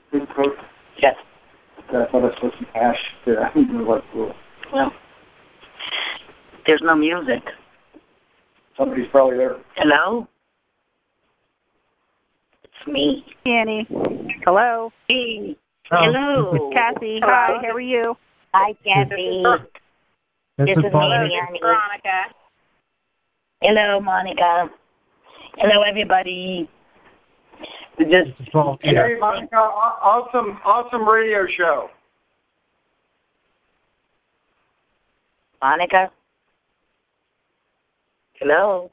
Big coat. Yes. I thought I saw some ash there. Well, there's no music. Somebody's probably there. Hello? It's me. Annie. Hello. Hey. Hello. Kathy. Hi, how are you? Hi, Kathy. This is me, Annie. Veronica. Hello, Monica. Hello, everybody. Hey, Monica, awesome radio show. Monica? Hello?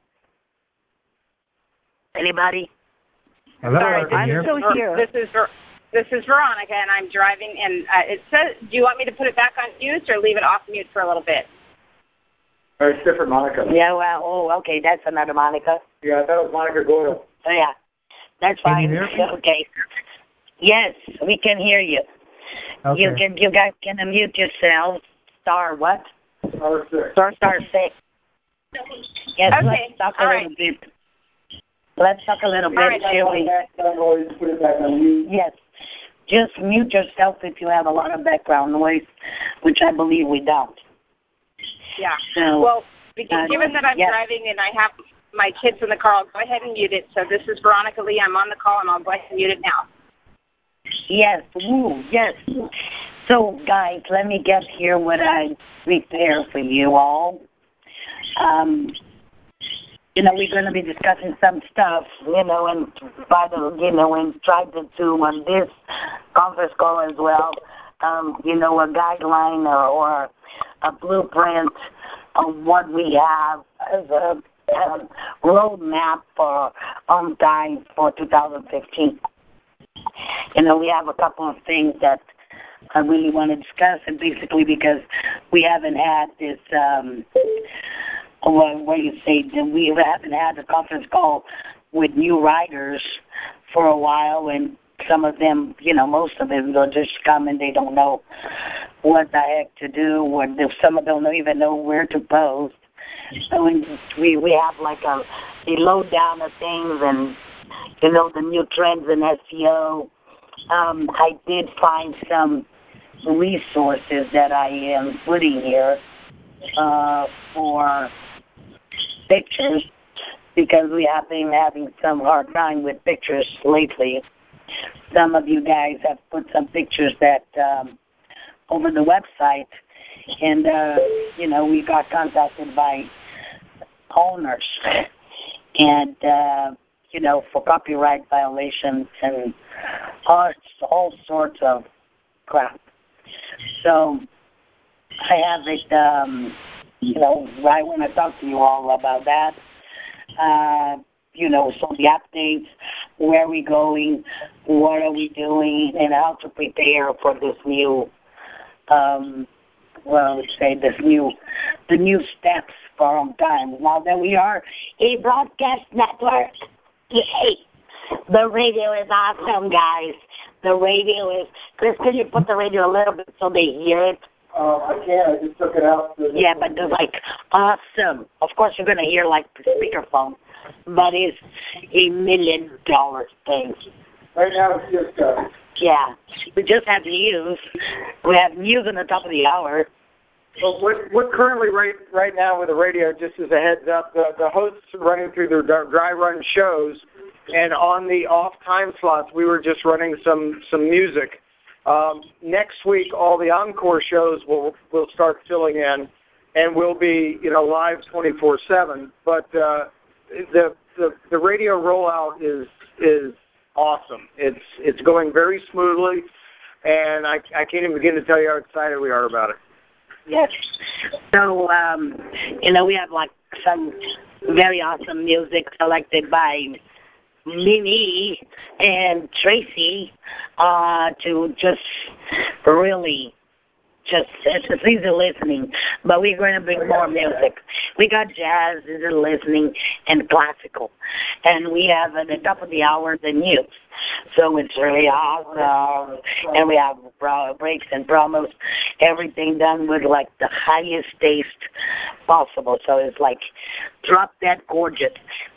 Anybody? Hello, Sorry, I'm still here. This is Veronica, and I'm driving. And it says, do you want me to put it back on mute or leave it off mute for a little bit? It's different, Monica. Yeah, well, okay, that's another Monica. Yeah, I thought it was Monica Goyle. Oh, yeah, that's fine. Can you hear me? Okay. Yes, we can hear you. Okay. You guys can unmute yourselves. Star what? Star 6. Star 6. Yes, Okay, let's talk a all little bit. Let's talk a little bit, right, shall we? Put it back on mute. Yes. Just mute yourself if you have a lot of background noise, which I believe we don't. Yeah. So, Well, given that I'm yes. driving and I have my kids in the car, I'll go ahead and mute it. So this is Veronica Lee. I'm on the call, and I'll go ahead and mute it now. Yes, woo, yes. So, guys, let me get here what I prepared for you all. We're going to be discussing some stuff, and and try to do on this conference call as well, a guideline or a blueprint of what we have as a roadmap for on time for 2015. We have a couple of things that I really want to discuss, and basically because we haven't had this, we haven't had a conference call with new writers for a while, and some of them, most of them, they'll just come and they don't know what the heck to do, or some of them don't even know where to post. So we have like a lowdown of things and, the new trends in SEO. I did find some resources that I am putting here for pictures, because we have been having some hard time with pictures lately. Some of you guys have put some pictures that over the website, and we got contacted by owners, and for copyright violations and all sorts of crap. So I have it, right when I talk to you all about that, so the updates, where are we going, what are we doing, and how to prepare for this new, the new steps for on time. Now that we are a broadcast network, yay! The radio is awesome, guys. The radio is, Chris, can you put the radio a little bit so they hear it? I can't. I just took it out. Yeah, but they're like, awesome. Of course, you're going to hear like the speakerphone, but it's $1 million thing. Right now, it's just yeah, we just have news. We have news on the top of the hour. So what currently right now with the radio, just as a heads up, the hosts are running through their dry run shows, and on the off time slots, we were just running some music. Next week, all the encore shows will start filling in, and we'll be live 24/7. But the radio rollout is awesome. It's going very smoothly, and I can't even begin to tell you how excited we are about it. Yes. So we have like some very awesome music selected by Minnie and Tracy to just really it's easy listening, but we're going to bring more music. We got jazz, easy listening, and classical, and we have at the top of the hour the news. So it's really awesome, and we have breaks and promos, everything done with like the highest taste possible. So it's like drop that gorgeous.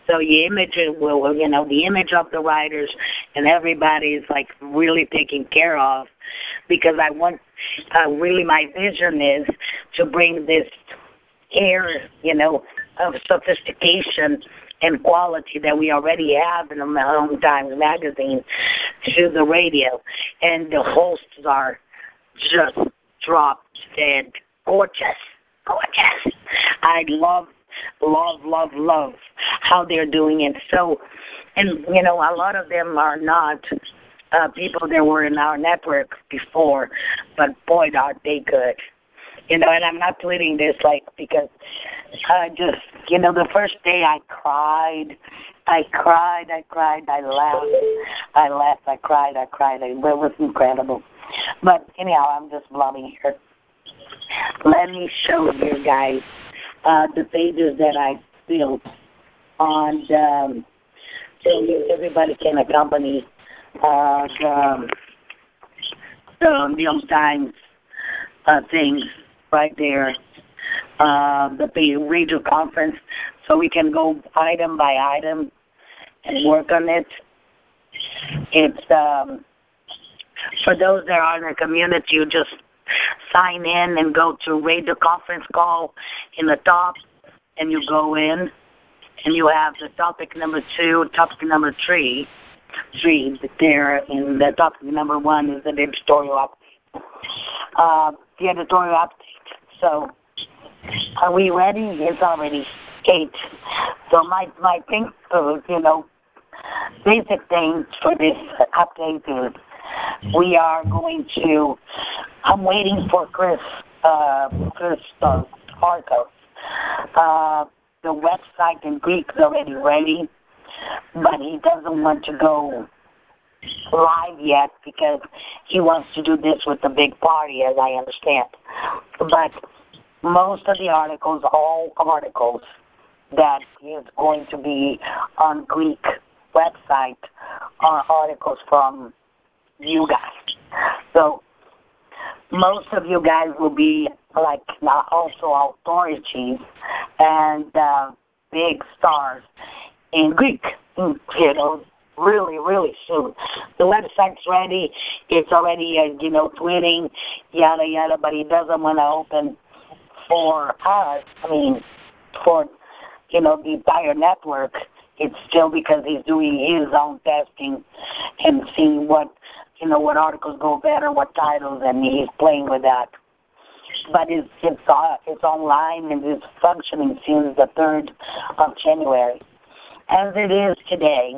So the image will, the image of the writers and everybody is like really taken care of, because I want, really my vision is to bring this air, of sophistication and quality that we already have in the Home Times magazine to the radio. And the hosts are just drop dead gorgeous. I love how they're doing it. So, and, a lot of them are not people that were in our network before, but boy, are they good. And I'm not tweeting this, because I just, the first day I cried, I laughed, I cried. It was incredible. But anyhow, I'm just blubbing here. Let me show you guys the pages that I built on so everybody can accompany the Home Times things right there, the radio conference, so we can go item by item and work on it. It's for those that are in the community, you just sign in and go to radio conference call in the top, and you go in, and you have the topic number 2, topic number 3 there, and the topic number 1 is the editorial update. The editorial update. So, are we ready? It's already 8. So my thing, basic things for this update is we are going to, I'm waiting for Chris Arcos. The website in Greek is already ready, but he doesn't want to go live yet because he wants to do this with the big party, as I understand. But most of the articles, all articles that is going to be on Greek website are articles from you guys. So most of you guys will be also authorities and big stars in Greek, really, really soon. The website's ready. It's already, tweeting, yada, yada, but he doesn't want to open for us, for, the entire network. It's still because he's doing his own testing and seeing what articles go better, what titles, and he's playing with that. But it's online and it's functioning since the 3rd of January. As it is today,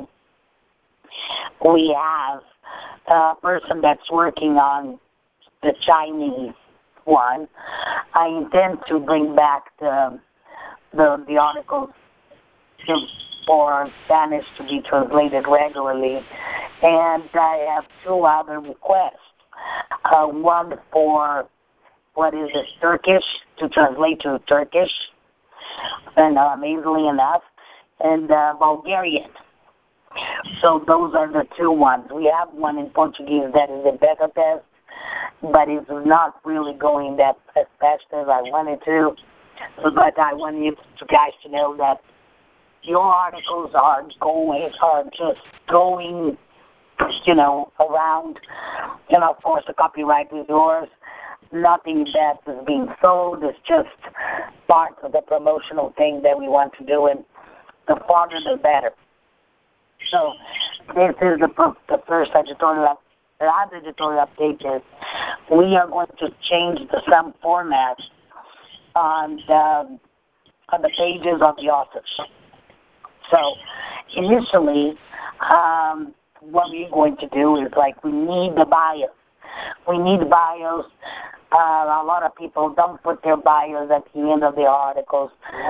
we have a person that's working on the Chinese one. I intend to bring back the articles for Spanish to be translated regularly, and I have 2 other requests. One for Turkish, to translate to Turkish, and amazingly enough, and Bulgarian. So those are the 2 ones. We have one in Portuguese that is a beta test, but it's not really going that as fast as I wanted to. But I want you guys to know that your articles are just going, around. And of course, the copyright is yours. Nothing that is being sold. It's just part of the promotional thing that we want to do, and the farther the better. So this is the first editorial. The other editorial update is we are going to change some formats on the pages of the authors. So initially, what we're going to do is we need the bios. We need bios. A lot of people don't put their bios at the end of the articles.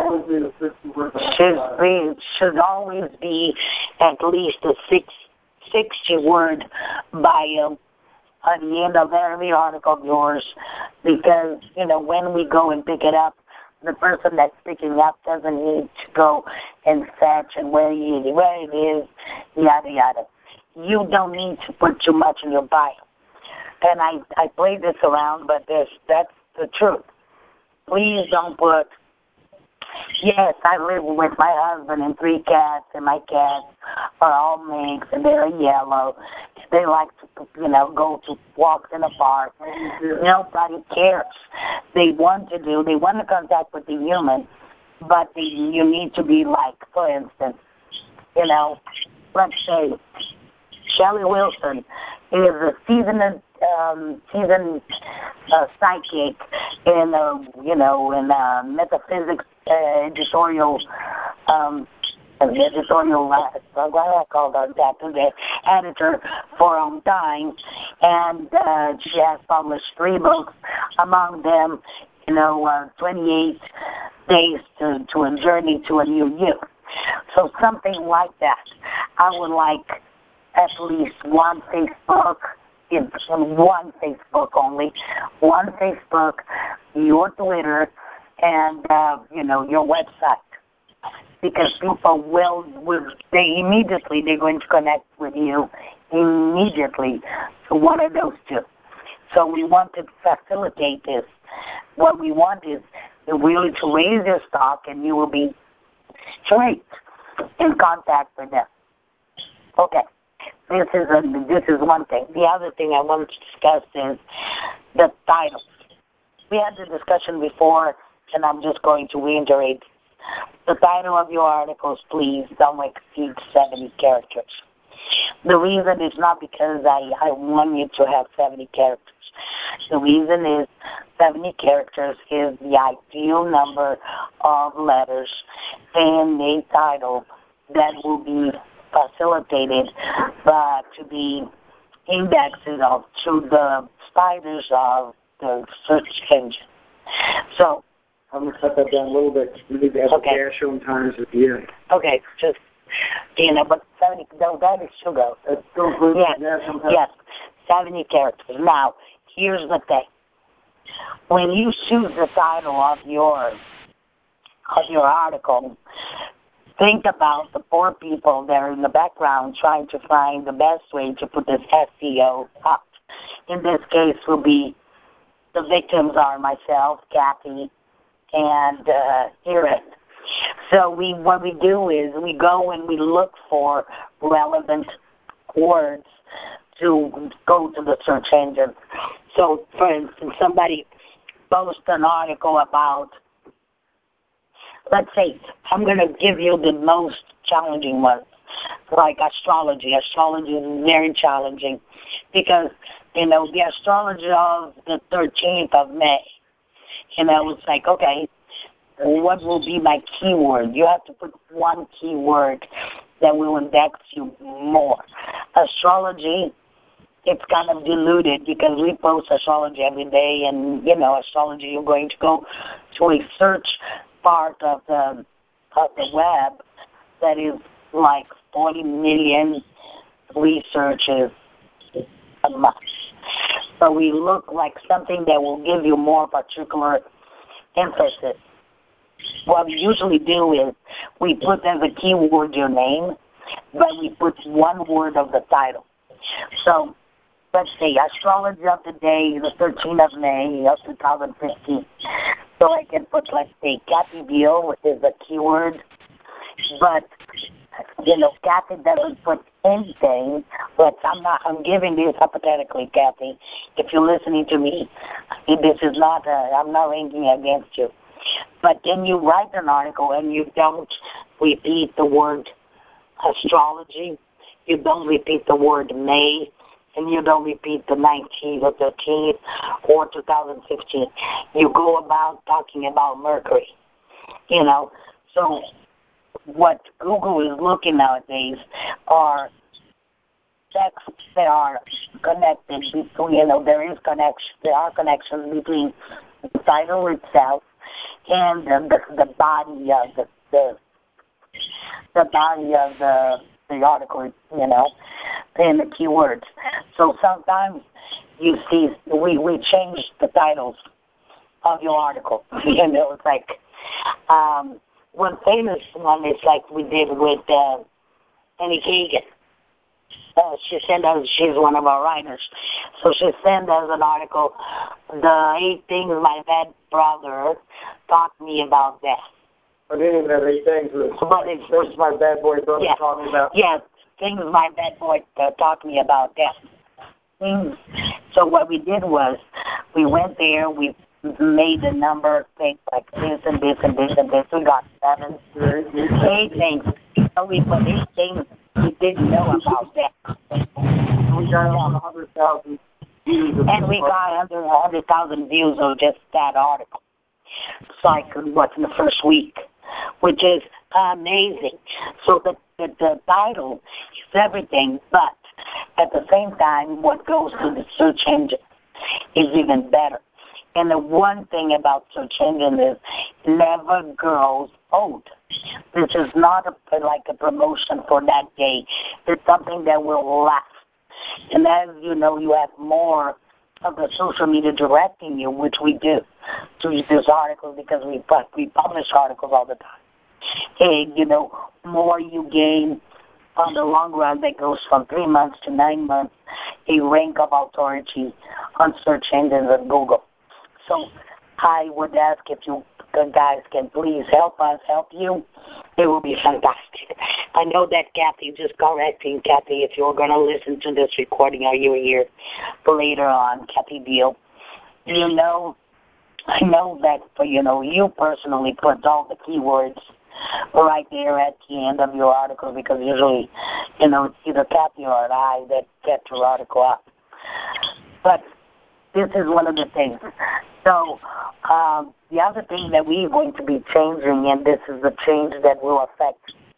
Should always be at least a 60-word bio at the end of every article of yours, because, when we go and pick it up, the person that's picking up doesn't need to go and fetch and where it is, yada, yada. You don't need to put too much in your bio. And I played this around, but that's the truth. Please don't put Yes, I live with my husband and 3 cats, and my cats are all mixed, and they're yellow. They like to, go to walks in the park. Nobody cares. They want to contact with the human, but you need to be like, for instance, let's say Shelley Wilson is a seasoned psychic in metaphysics editorial editor for Time, and she has published 3 books, among them 28 days to a journey to a new you. So something like that. I would like at least one Facebook, one Facebook, your Twitter, and your website, because people they're going to connect with you immediately. So one of those 2. So we want to facilitate this. What we want is really to raise your stock, and you will be straight in contact with them. Okay. This is one thing. The other thing I wanted to discuss is the titles. We had the discussion before, and I'm just going to reiterate. The title of your articles, please, don't exceed 70 characters. The reason is not because I want you to have 70 characters. The reason is 70 characters is the ideal number of letters in a title that will be facilitated to be indexed to the spiders of the search engine. So I'm going to cut that down a little bit. We need to have dash on times at the end. Okay, just, but 70, that is sugar. That's still good. Yes, 70 characters. Now, here's the thing. When you choose the title of your article, think about the poor people that are in the background trying to find the best way to put this SEO up. In this case, will be the victims are myself, Kathy, and Erin. So what we do is we go and we look for relevant words to go to the search engine. So, for instance, somebody posts an article about, let's say, I'm going to give you the most challenging one, like astrology. Astrology is very challenging because, the astrology of the 13th of May, it's like, okay, what will be my keyword? You have to put one keyword that will index you more. Astrology, it's kind of diluted because we post astrology every day, and, astrology, you're going to go to a search part of the web that is like 40 million researches a month. So we look like something that will give you more particular emphasis. What we usually do is we put as a keyword your name, but we put one word of the title. So let's say astrology of the day, the 13th of May of 2015. So I can put, let's say, Kathy Beal, which is a keyword, but, Kathy doesn't put anything, but I'm giving this hypothetically, Kathy. If you're listening to me, this is not, I'm not ranking against you. But then you write an article and you don't repeat the word astrology, you don't repeat the word May, and you don't repeat the 19th or 13th or 2015. You go about talking about Mercury, So what Google is looking nowadays are texts that are connected between, there are connections between the title itself and the body of the article, and the keywords. So sometimes you see we change the titles of your article. It's like one famous one is like we did with Annie Kagan. She's one of our writers. So she sent us an article, the 8 things my bad brother taught me about death. I didn't even have any things. This is my bad boy brother talking about. Yes, things my bad boy talked to me about. Yes. So what we did was we went there, we made a number of things like this and this and this and this. We got 7, 8 things. So we put 8 things we didn't know about that. We got around 100,000 views. And we got under 100,000 views of just that article. It's like, what's in the first week, which is amazing. So the title is everything, but at the same time, what goes to the search engine is even better. And the one thing about search engine is never grows old. This is not like a promotion for that day. It's something that will last. And as you know, you have more of the social media directing you, which we do, to use this article because we publish articles all the time. And, you know, more you gain on the long run, that goes from 3 months to 9 months, a rank of authority on search engines and Google. So I would ask if you guys can please help us help you. It will be fantastic. I know that Kathy, just correcting Kathy, if you're going to listen to this recording, are you here later on, Kathy Deal? You know, I know that, you personally put all the keywords right there at the end of your article because usually, it's either Kathy or I that get your article up. But this is one of the things. So the other thing that we're going to be changing, and this is the change that will affect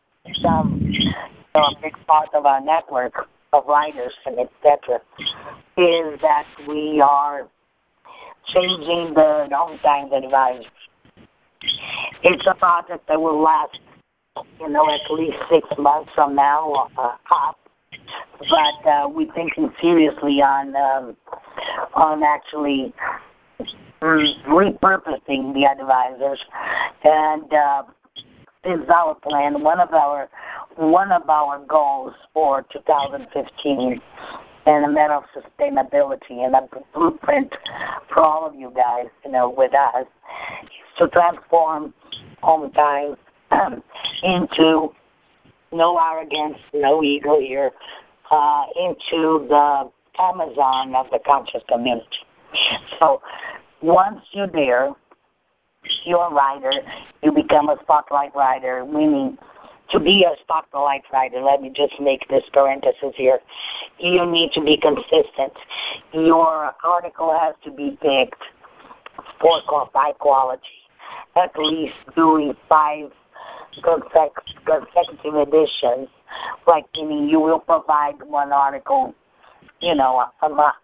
a big part of our network of writers and etc., is that we are changing the long-time advisors. It's a project that will last, at least 6 months from now up. But we're thinking seriously on actually repurposing the advisors, and is our plan. One of our goals for 2015, and a matter of sustainability and a blueprint for all of you guys, with us, is to transform Home Time into no arrogance, no ego here, into the Amazon of the conscious community. So once you're there, you're a writer, you become a spotlight writer, meaning to be a spotlight writer, let me just make this parenthesis here, you need to be consistent. Your article has to be picked for high quality, at least doing 5 consecutive editions, like meaning you will provide one article, a month,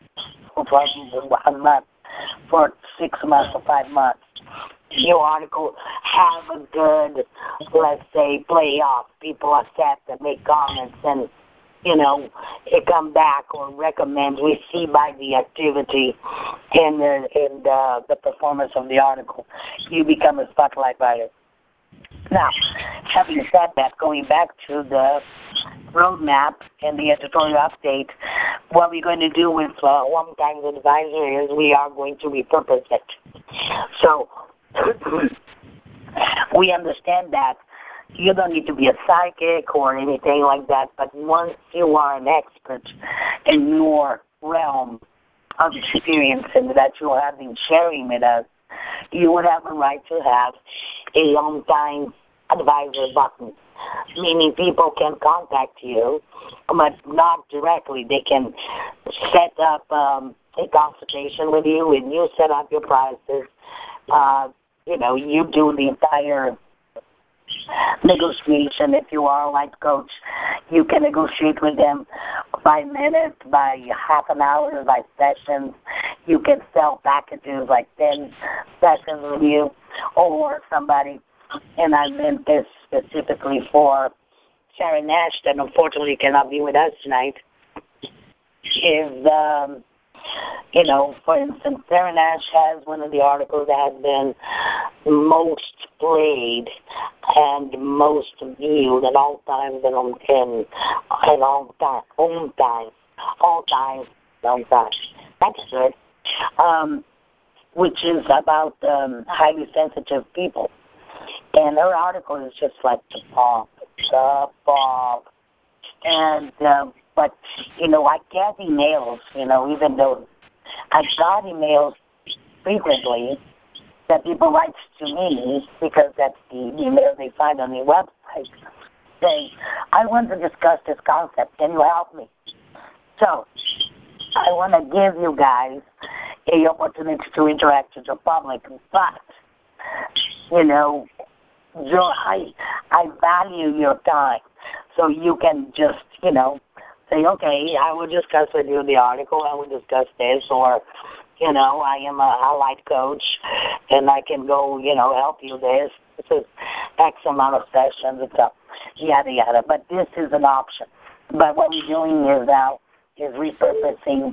for 6 months or 5 months. Your article have a good, let's say, playoff. People accept and make comments and, it come back or recommend. We see by the activity and the performance of the article, you become a spotlight writer. Now, having said that, going back to the roadmap and the editorial update, what we're going to do with One Times Advisor is we are going to repurpose it. So we understand that you don't need to be a psychic or anything like that, but once you are an expert in your realm of experience and that you have been sharing with us, you would have a right to have a long-time advisor button, meaning people can contact you, but not directly. They can set up a consultation with you, and you set up your prices. You do the entire negotiation. If you are a life coach, you can negotiate with them by minutes, by half an hour, by sessions. You can sell packages like 10 sessions with you, or somebody, and I meant this specifically for Sharon Nash, that unfortunately cannot be with us tonight, is, for instance, Sharon Nash has one of the articles that has been most played and most viewed at all times and all times. That's good. Which is about highly sensitive people. And her article is just like the bomb. And, but, I get emails, even though I got emails frequently that people write to me because that's the email they find on the website saying, I want to discuss this concept. Can you help me? So I want to give you guys a opportunity to interact with the public, but, I value your time. So you can just, say, okay, I will discuss with you the article, I will discuss this, or, I am a life coach, and I can go, help you this. This is X amount of sessions, and stuff, yada, yada. But this is an option. But what we're doing is now is repurposing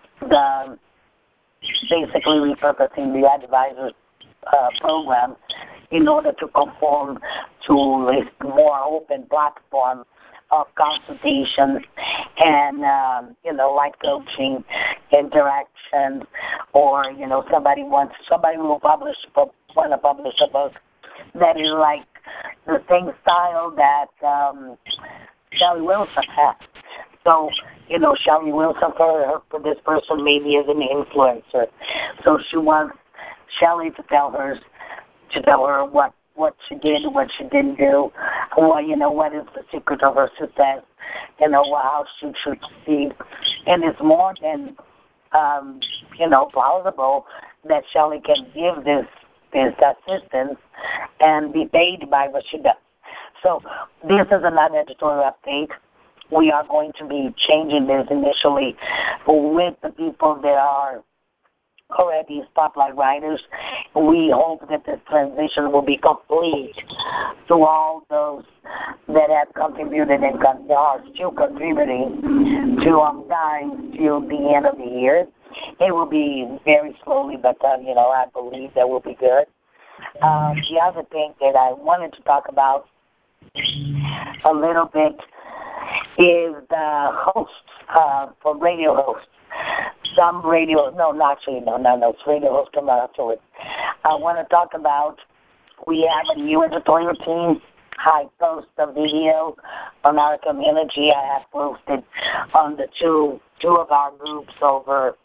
the advisor program in order to conform to a more open platform of consultations and, life coaching, interactions, or, somebody will want to publish a book that is like the same style that Shelly Wilson has. So, Shelly Wilson, for this person, maybe is an influencer. So she wants Shelly to tell her what she did, what she didn't do, what is the secret of her success, how she should succeed. And it's more than, plausible that Shelly can give this assistance and be paid by what she does. So this is another editorial update. We are going to be changing this initially with the people that are already spotlight writers. We hope that this transition will be complete to all those that have contributed and are still contributing to time till the end of the year. It will be very slowly, but I believe that will be good. The other thing that I wanted to talk about a little bit is the hosts for radio hosts. Some radio, it's radio hosts come afterwards. I want to talk about, we have a new editorial team. I post a video on our community. I have posted on the two of our groups over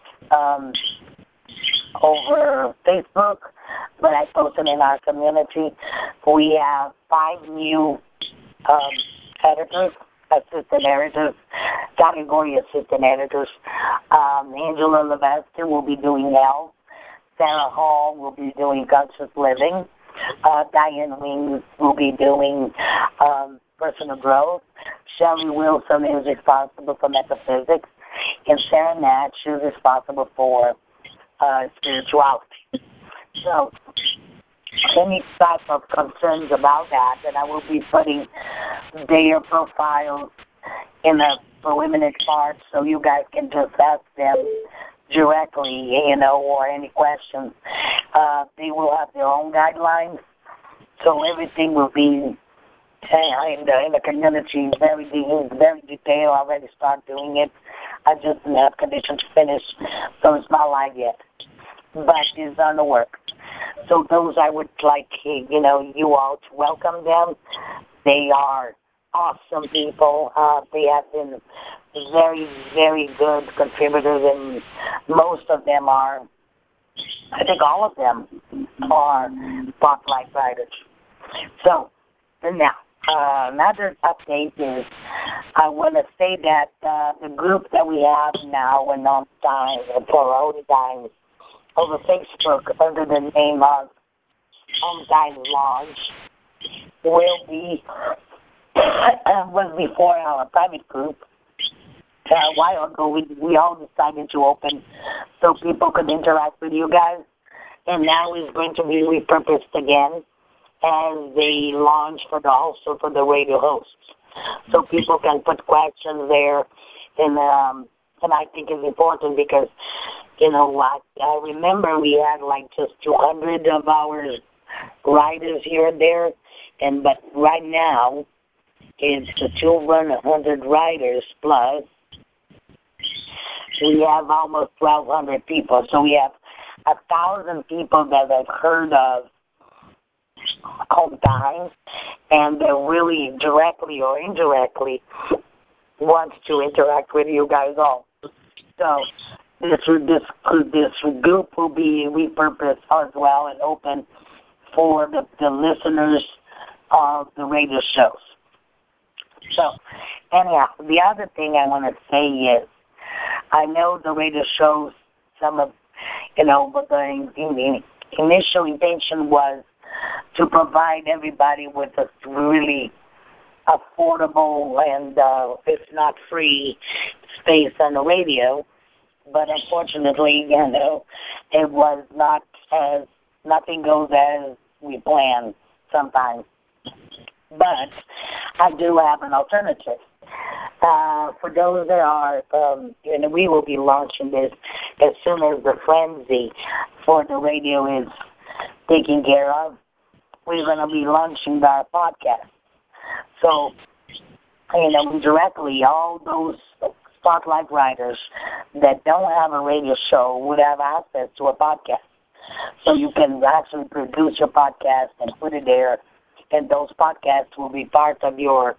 Facebook, but I posted in our community. We have 5 new editors, assistant editors, category assistant editors. Angela Levesque will be doing health. Sarah Hall will be doing conscious living. Diane Wings will be doing personal growth. Shelly Wilson is responsible for metaphysics. And Sarah Natch is responsible for spirituality. So any type of concerns about that, and I will be putting their profiles in the preliminary part so you guys can just ask them directly, or any questions. They will have their own guidelines, so everything will be in the community very detailed. I already started doing it. I just didn't have conditions to finish, so it's not live yet. But it's on the work. So those I would like, you all to welcome them. They are awesome people. They have been very, very good contributors, and most of them are, I think all of them are spotlight writers. So now, another update is I want to say that the group that we have now in On Time, for Old Times, over Facebook under the name of On Time Launch will be was before our private group. A while ago, we all decided to open so people could interact with you guys, and now it's going to be repurposed again as they launch also for the radio hosts. So people can put questions there, and I think it's important because, I remember we had like just 200 of our writers here and there, but right now it's the 200 writers plus we have almost 1,200 people. So we have 1,000 people that have heard of hometimes, and they really directly or indirectly wants to interact with you guys all. So this group will be repurposed as well and open for the listeners of the radio shows. So anyhow, the other thing I want to say is, I know the radio shows, some of, but the initial intention was to provide everybody with a really affordable and, if not free, space on the radio. But unfortunately, it was not as, nothing goes as we planned sometimes. But I do have an alternative. For those that are, we will be launching this as soon as the frenzy for the radio is taken care of. We're going to be launching our podcast. So, directly, all those spotlight writers that don't have a radio show would have access to a podcast. So you can actually produce your podcast and put it there, and those podcasts will be part of your,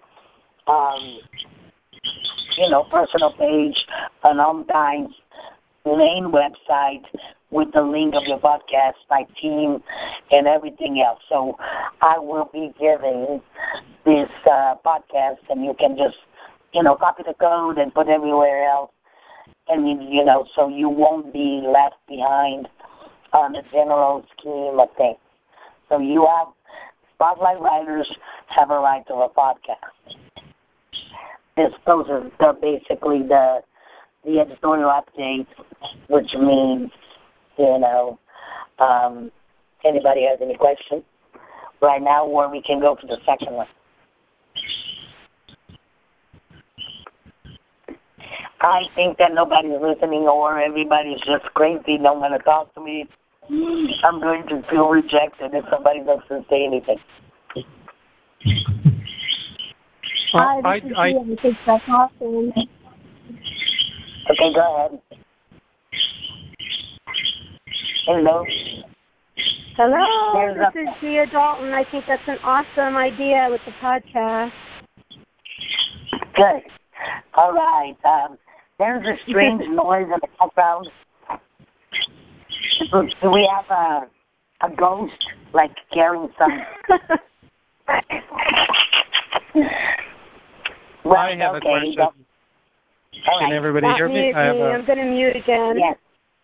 personal page, an on-time main website with the link of your podcast, my team, and everything else. So I will be giving this podcast, and you can just, copy the code and put everywhere else. And, so you won't be left behind on the general scheme of things. So you have, spotlight writers have a right to a podcast. Those are basically the editorial updates, which means, anybody has any questions right now, or we can go to the second one. I think that nobody's listening, or everybody's just crazy, don't want to talk to me. I'm going to feel rejected if somebody doesn't say anything. Hi, this is I think that's awesome. Okay, go ahead. Hello. Hello, this is Gia Dalton. I think that's an awesome idea with the podcast. Good. All right. There's a strange noise in the background. Do we have a ghost, like carrying some? I have a question. Can everybody hear me? I'm going to mute again. Yes.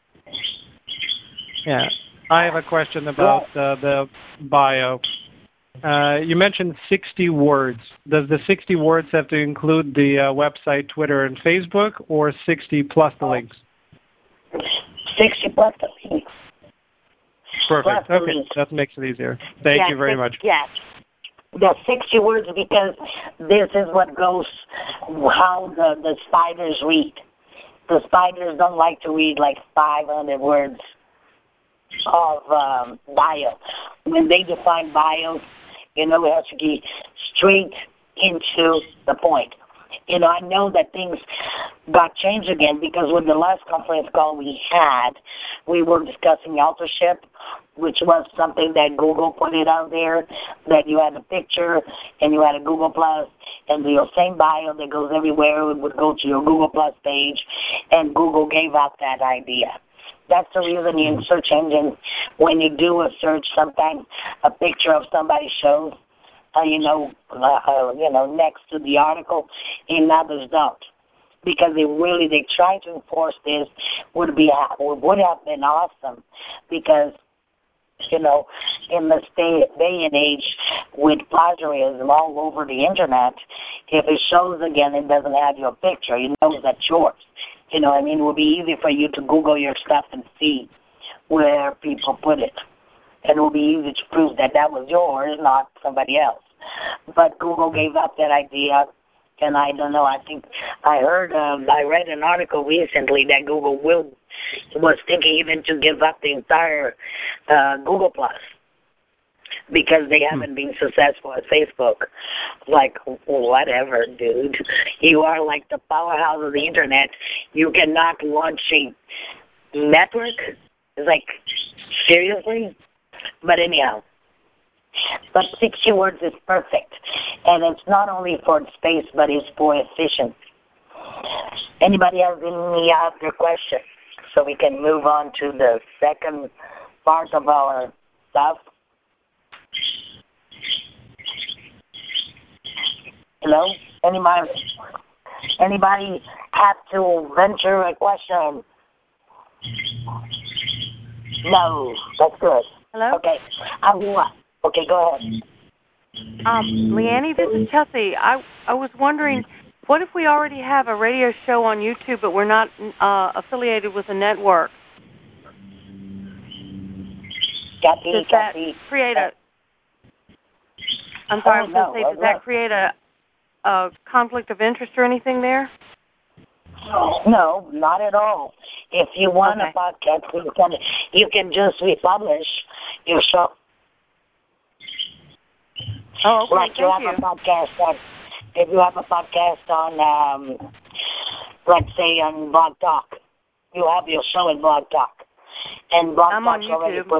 Yeah. I have a question about the bio. You mentioned 60 words. Does the 60 words have to include the website, Twitter, and Facebook, or 60 plus the links? 60 plus the links. Perfect. Okay, that makes it easier. Thank you very much. Yes. The 60 words, because this is what goes, how the spiders read. The spiders don't like to read like 500 words of bio. When they define bios, it has to be straight into the point. I know that things got changed again, because with the last conference call we had, we were discussing authorship, which was something that Google put it out there, that you had a picture and you had a Google Plus, and your same bio that goes everywhere would go to your Google Plus page, and Google gave up that idea. That's the reason in search engines, when you do a search, sometimes a picture of somebody shows, next to the article, and others don't. Because they try to enforce this would have been awesome, because, in this day and age with plagiarism all over the internet, if it shows again it doesn't have your picture, you know that's yours. It would be easy for you to Google your stuff and see where people put it. And it will be easy to prove that was yours, not somebody else. But Google gave up that idea, and I don't know, I think I read an article recently that Google was thinking even to give up the entire Google Plus, because they haven't been successful at Facebook. Like, whatever, dude. You are like the powerhouse of the internet. You cannot launch a network? It's like, seriously? But anyhow, But 60 words is perfect. And it's not only for space, but it's for efficiency. Anybody have any other question? So we can move on to the second part of our stuff. Hello? Anybody have to venture a question? No, that's good. Hello? Okay. Okay, go ahead. Leanne, this is Chelsea. I was wondering, what if we already have a radio show on YouTube, but we're not affiliated with a network? Does that create a... I'm sorry, I was going to say, does that create a conflict of interest or anything there? No, not at all. If you want a podcast, you can just republish your show. Oh, okay. Like you have a podcast on, if you have a podcast on, let's say on Blog Talk, you have your show in Blog Talk, and Blog I'm Talk's on already YouTube. put.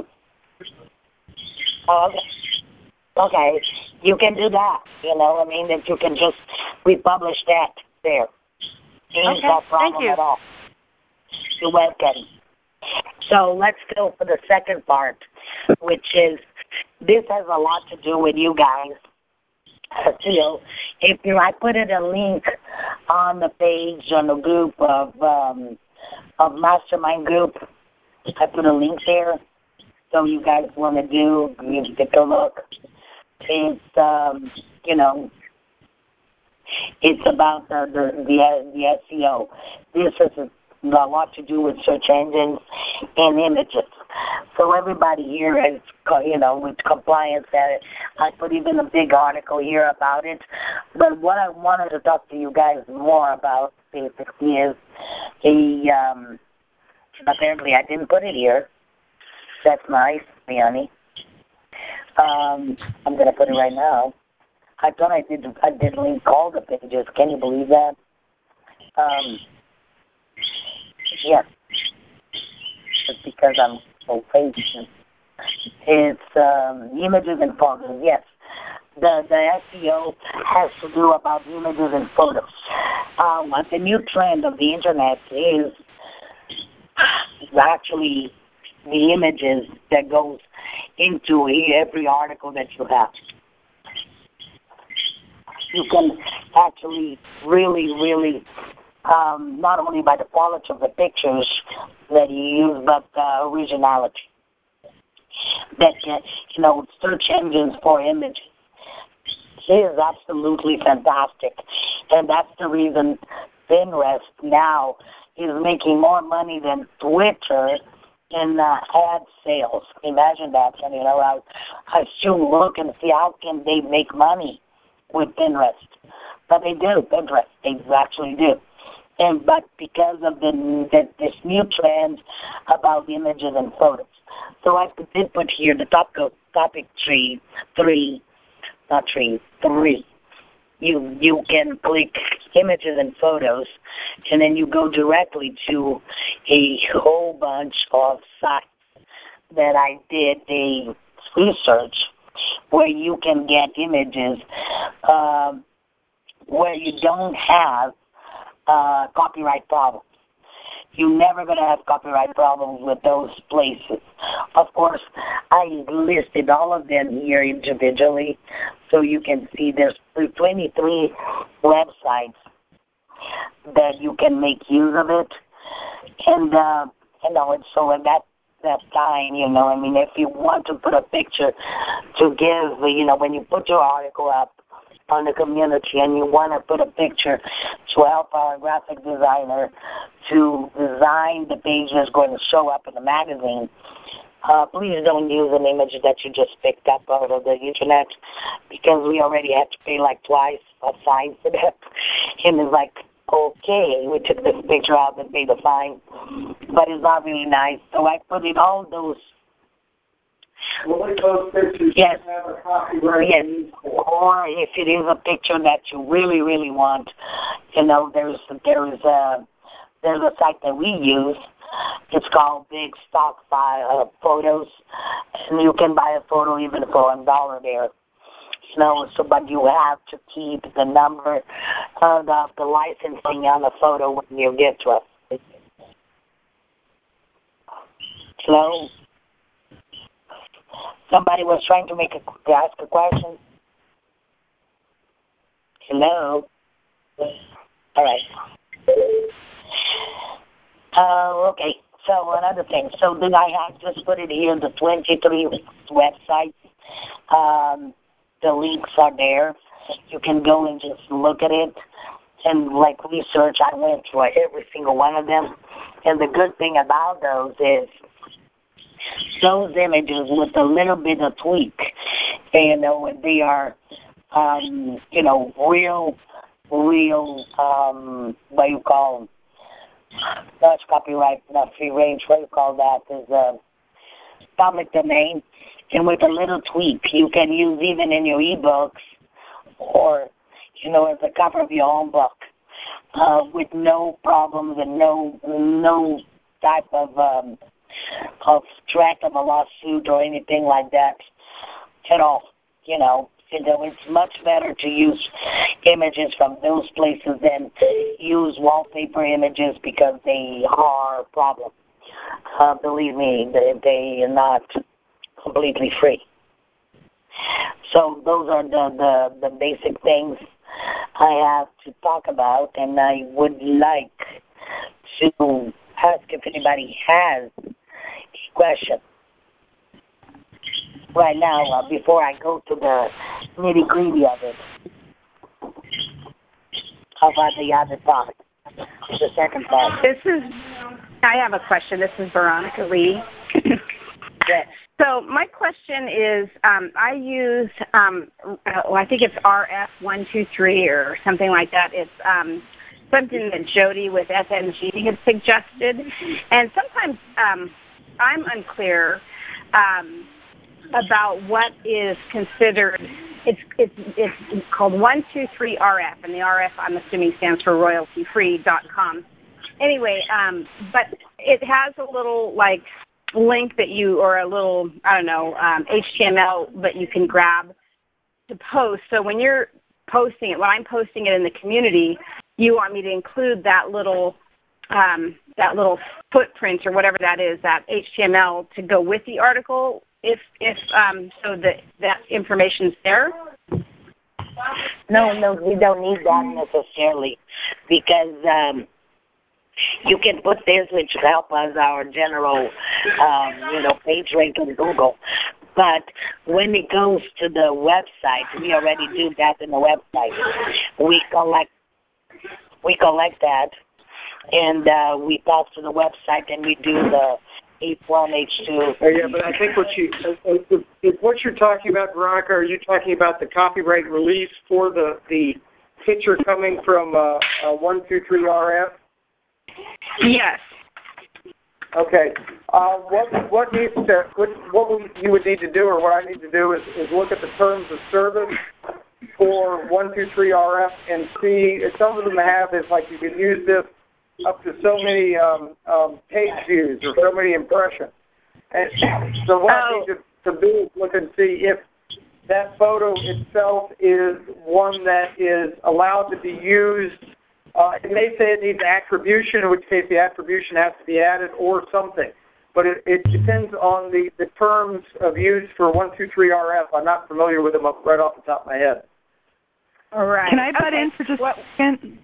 Oh, okay, you can do that. You know, I mean, that you can just republish that there. Ain't no problem at all. You're welcome. So let's go for the second part, which is, this has a lot to do with you guys. So I put it a link on the page on the group of Mastermind Group. I put a link there, so you guys want to do, you take a look. It's it's about the SEO. This has a lot to do with search engines and images. So everybody here is, with compliance at it. I put even a big article here about it. But what I wanted to talk to you guys more about basically is apparently I didn't put it here. That's nice, Leonie. I'm going to put it right now. I thought I did link all the pages. Can you believe that? Yes. It's because I'm so patient. It's images and photos. Yes. The SEO has to do about images and photos. The new trend of the internet is actually the images that goes into every article that you have. You can actually really, not only by the quality of the pictures that you use, but originality. That, search engines for images is absolutely fantastic. And that's the reason Pinterest now is making more money than Twitter in ad sales. Imagine that. And, I still look and see how can they make money with Pinterest. But they do, Pinterest. They actually do. But because of this new trend about images and photos. So I did put here the topic three. You can click images and photos, and then you go directly to a whole bunch of sites that I did a research where you can get images where you don't have copyright problems. You're never going to have copyright problems with those places. Of course, I listed all of them here individually, so you can see there's 23 websites that you can make use of it. And, so at that time, if you want to put a picture to give, when you put your article up on the community and you want to put a picture to help our graphic designer to design the page that's going to show up in the magazine, please don't use an image that you just picked up out of the internet, because we already have to pay like twice a fine for that. And it's like, okay, we took this picture out and paid the fine, but it's not really nice. So I put in all those. Well, those pictures yes. have a copyright. Yes. Or if it is a picture that you really, really want, there's a site that we use It's called Big Stock Photos, and you can buy a photo even for $1 there. So but you have to keep the number of the licensing on the photo when you get to us. Hello? Somebody was trying to ask a question. Hello? All right. Okay, so another thing. So then I have just put it here, the 23 websites. The links are there. You can go and just look at it and like research. I went through every single one of them. And the good thing about those is those images with a little bit of tweak, they are, real, what you call them, that's copyright, not free range, what you call that, is public domain. And with a little tweak, you can use even in your ebooks or, as a cover of your own book with no problems and no type of threat of a lawsuit or anything like that at all. It's much better to use images from those places than use wallpaper images because they are a problem. Believe me, they are not completely free. So those are the basic things I have to talk about, and I would like to ask if anybody has a question right now before I go to the nitty-gritty of it. How about the other part, the second part? I have a question. This is Veronica Lee. Yes. So my question is, I use, I think it's RF123 or something like that. It's something that Jody with SMG had suggested, and sometimes I'm unclear about what is considered. It's called 123RF, and the RF I'm assuming stands for royaltyfree.com. Anyway, but it has a little link that or a little, HTML that you can grab to post. So when you're posting it, when I'm posting it in the community, you want me to include that little footprint or whatever that is, that HTML, to go with the article, if so that information's there. No, we don't need that necessarily, because you can put this, which help us our general, page rank on Google. But when it goes to the website, we already do that in the website. We collect that, and we pass to the website, and we do the H1, H2. Yeah, but I think what you're talking about, Veronica, are you talking about the copyright release for the picture coming from 123RF? Yes. Okay. What you would need to do, or what I need to do, is look at the terms of service for 123RF and see. Some of them have is like you can use this up to so many page views or so many impressions. And so what I need to do is look and see if that photo itself is one that is allowed to be used. It may say it needs attribution, in which case the attribution has to be added or something. But it depends on the terms of use for 123RF. I'm not familiar with them right off the top of my head. All right. Can I butt in for just a second?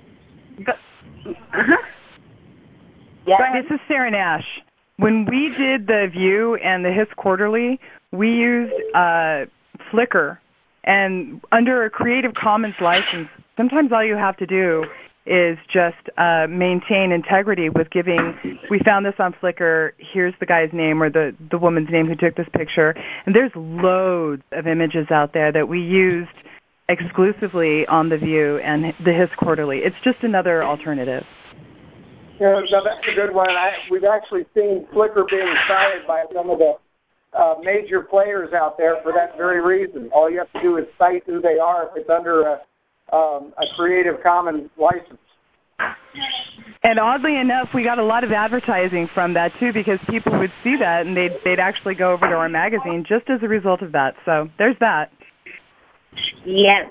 Yeah. This is Sarah Nash. When we did the View and the Hiss Quarterly, we used Flickr. And under a Creative Commons license, sometimes all you have to do is just maintain integrity with giving, we found this on Flickr, here's the guy's name or the woman's name who took this picture. And there's loads of images out there that we used exclusively on The View and the Hiss Quarterly. It's just another alternative. Yeah, no, that's a good one. We've actually seen Flickr being cited by some of the major players out there for that very reason. All you have to do is cite who they are if it's under a Creative Commons license. And oddly enough, we got a lot of advertising from that too, because people would see that and they'd actually go over to our magazine just as a result of that. So there's that. Yes.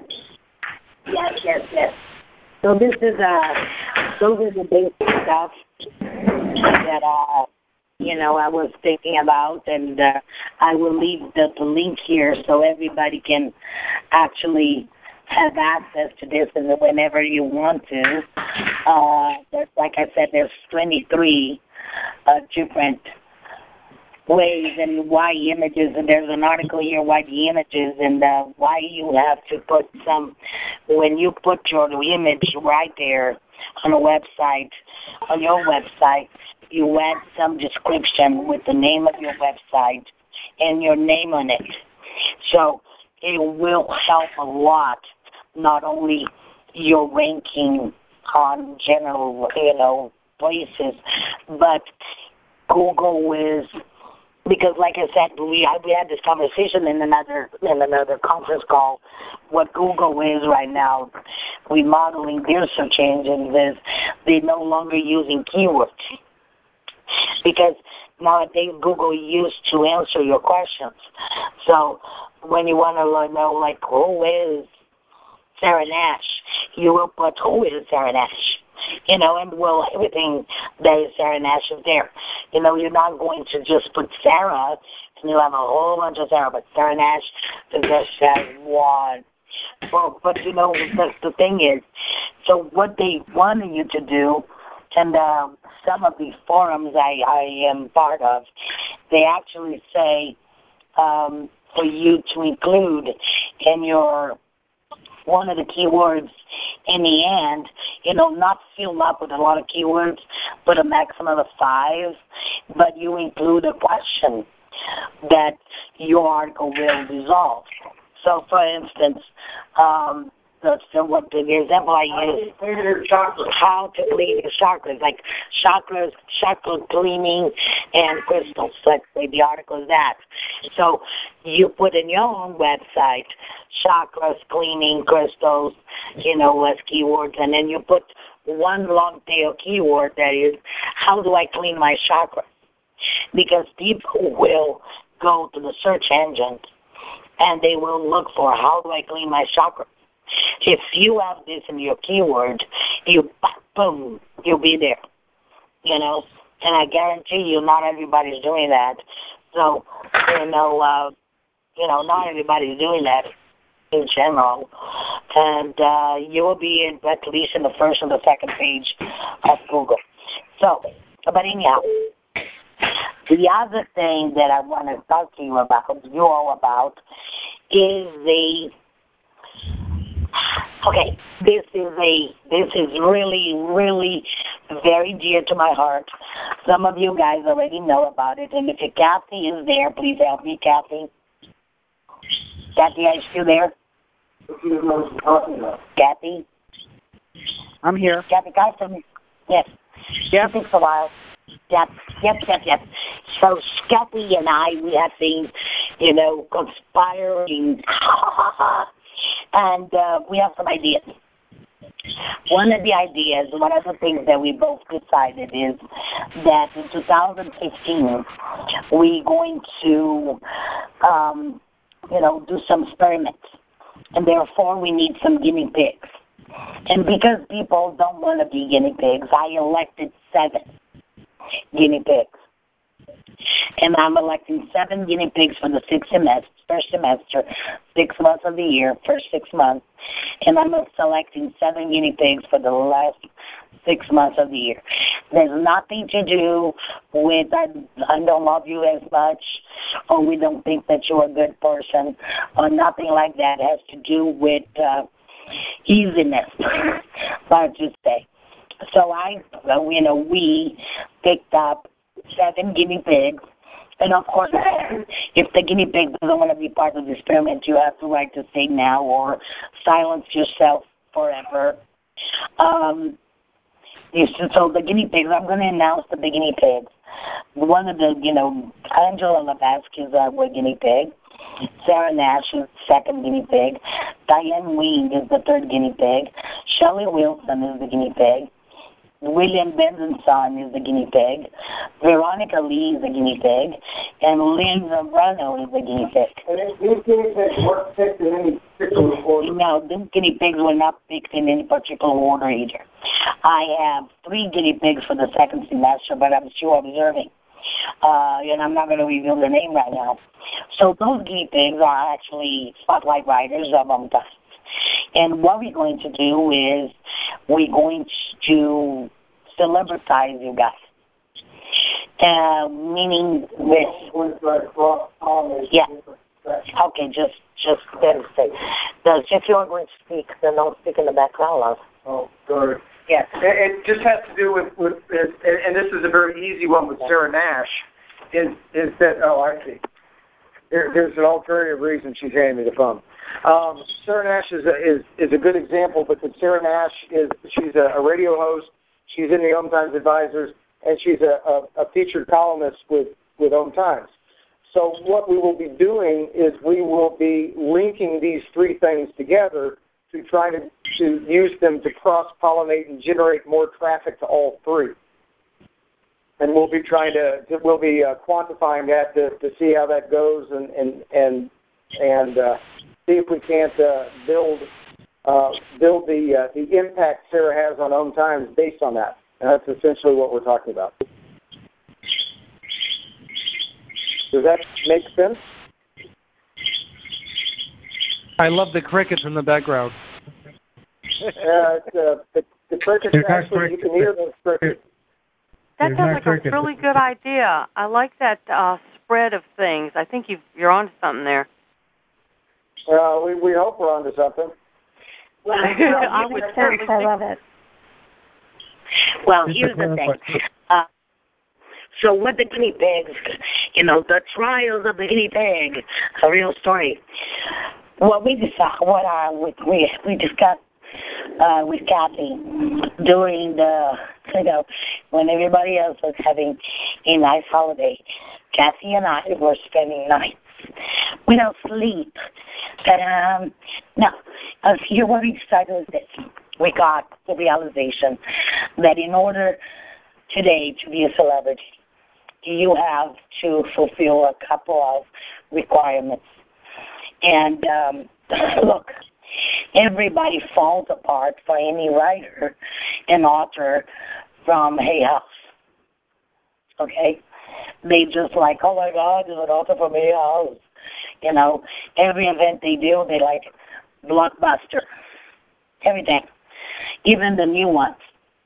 So this is those are the basic stuff that I was thinking about, and I will leave the link here so everybody can actually have access to this and whenever you want to. Like I said, there's 23 different ways and why images, and there's an article here why the images and why you have to put some, when you put your image right there on a website, on your website, you add some description with the name of your website and your name on it. So it will help a lot, not only your ranking on general, places, but Google is, because like I said, we had this conversation in another conference call. What Google is right now, remodeling their search engines is they're no longer using keywords. Because nowadays Google used to answer your questions. So when you want to know, like, who is Sarah Nash, you will put who is Sarah Nash, and everything that is Sarah Nash is there. You're not going to just put Sarah and you'll have a whole bunch of Sarah, but Sarah Nash just has one. Well, but the thing is, so what they wanted you to do, and some of these forums I am part of, they actually say for you to include in your one of the keywords in the end, not fill up with a lot of keywords, but a maximum of 5, but you include a question that your article will resolve. So, for instance, the example I use, how to clean your chakras, like chakras, chakra cleaning, and crystals. Let's say the article is that. So you put in your own website, chakras, cleaning, crystals, as keywords, and then you put one long tail keyword that is, how do I clean my chakra? Because people will go to the search engine and they will look for, how do I clean my chakra? If you have this in your keyword, boom, you'll be there, and I guarantee you not everybody's doing that. So, not everybody's doing that in general, and you will be at least in the first and the second page of Google. So, but anyhow, the other thing that I want to talk to you all about, is this is really, really very dear to my heart. Some of you guys already know about it, and if Kathy is there, please help me, Kathy. Kathy, are you still there? Kathy? I'm here. Kathy, guys, yes. Yep. It takes a while. Yep. So Kathy and I, we have been, conspiring, and we have some ideas. One of the things that we both decided is that in 2015, we're going to, do some experiments. And therefore, we need some guinea pigs. And because people don't want to be guinea pigs, I elected 7 guinea pigs. And I'm electing 7 guinea pigs for the first semester, 6 months of the year, first 6 months. And I'm selecting 7 guinea pigs for the last 6 months of the year. There's nothing to do with I don't love you as much, or we don't think that you're a good person, or nothing like that. It has to do with easiness, I should say. So we picked up 7 guinea pigs. And of course, if the guinea pig doesn't want to be part of the experiment, you have the right to say now or silence yourself forever. So the guinea pigs, I'm going to announce the guinea pigs. One of the, Angela Levesque is a guinea pig. Sarah Nash is the 2nd guinea pig. Diane Wing is the 3rd guinea pig. Shelley Wilson is the guinea pig. William Benson's son is the guinea pig. Veronica Lee is the guinea pig. And Lynn Zambrano is the guinea pig. And these guinea pigs weren't picked in any particular order? No, these guinea pigs were not picked in any particular order either. I have 3 guinea pigs for the second semester, but I'm still observing. And I'm not going to reveal their name right now. So those guinea pigs are actually spotlight riders of Times. And what we're going to do is we're going to celebritize you guys. Meaning this. Yeah. Okay, just better say. If you're going to speak, then don't speak in the background, love. Oh, sorry. Yes. It just has to do with and this is a very easy one with Sarah Nash, is that, I see. There's an alternative reason she's handing me the phone. Sarah Nash is a good example because Sarah Nash she's a radio host. She's in the Times Advisors, and she's a featured columnist with Times. So what we will be doing is we will be linking these 3 things together to try to use them to cross-pollinate and generate more traffic to all 3. And we'll be quantifying that to see how that goes and see if we can't build the impact Sarah has on Times based on that. And that's essentially what we're talking about. Does that make sense? I love the crickets in the background. The crickets, actually, you can hear those crickets. That sounds like a really good idea. I like that spread of things. I think you're onto something there. We hope we're onto something. Well, I would certainly I love it. Well, here's the thing. So with the guinea pigs, the trials of the guinea pig, a real story. What we discussed with Kathy during when everybody else was having a nice holiday, Kathy and I were spending nights without sleep. But here what we started was this. We got the realization that in order today to be a celebrity, you have to fulfill a couple of requirements. And look, everybody falls apart for any writer and author from Hay House. Okay? They just like, oh my God, there's an author from Hay House. Every event they do, they like Blockbuster. Everything. Even the new ones.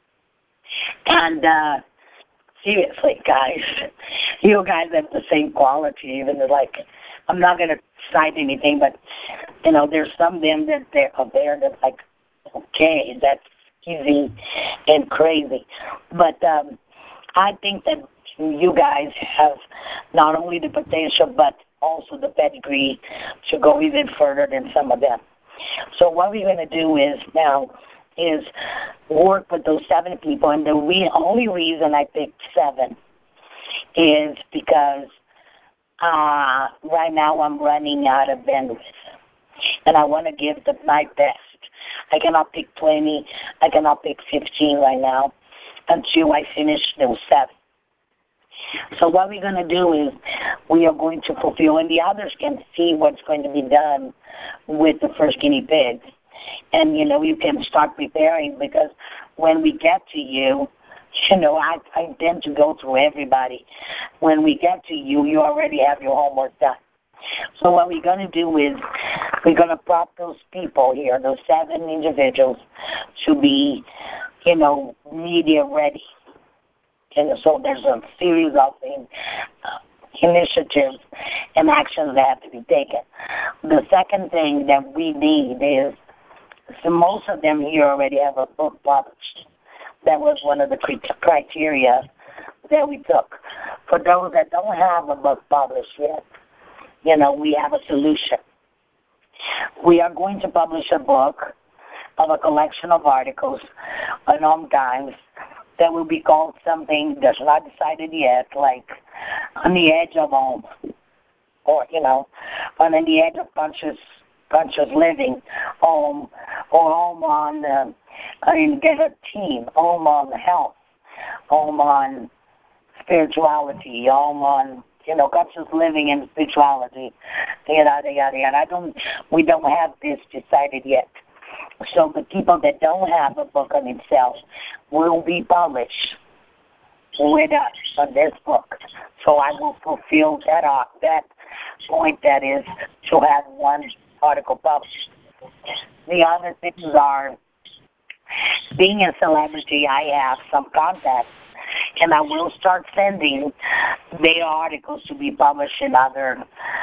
And seriously, guys, you guys have the same quality. Even like, I'm not going to cite anything, but there's some of them that they're up there that's like, okay, that's easy and crazy. But I think that you guys have not only the potential, but also the pedigree to go even further than some of them. So what we're going to do is work with those 7 people, and the only reason I picked 7 is because right now I'm running out of bandwidth, and I want to give my best. I cannot pick 20, I cannot pick 15 right now until I finish those 7. So what we're going to do is we are going to fulfill, and the others can see what's going to be done with the first guinea pig. And, you can start preparing because when we get to you, I tend to go through everybody. When we get to you, you already have your homework done. So what we're going to do is we're going to prop those people here, those 7 individuals, to be, media ready. And so there's a series of initiatives and actions that have to be taken. The second thing that we need is, so most of them here already have a book published. That was one of the criteria that we took. For those that don't have a book published yet, we have a solution. We are going to publish a book of a collection of articles on Times that will be called something that's not decided yet, like On the Edge of Home, or, on the Edge of Conscious Conscious Living, home, or home on, get a team, home on health, home on spirituality, home on, conscious living and spirituality, yada, yada, yada. We don't have this decided yet. So the people that don't have a book on itself will be published with us on this book. So I will fulfill that point, that is to have one article published. The other things are, being a celebrity, I have some contacts, and I will start sending their articles to be published in other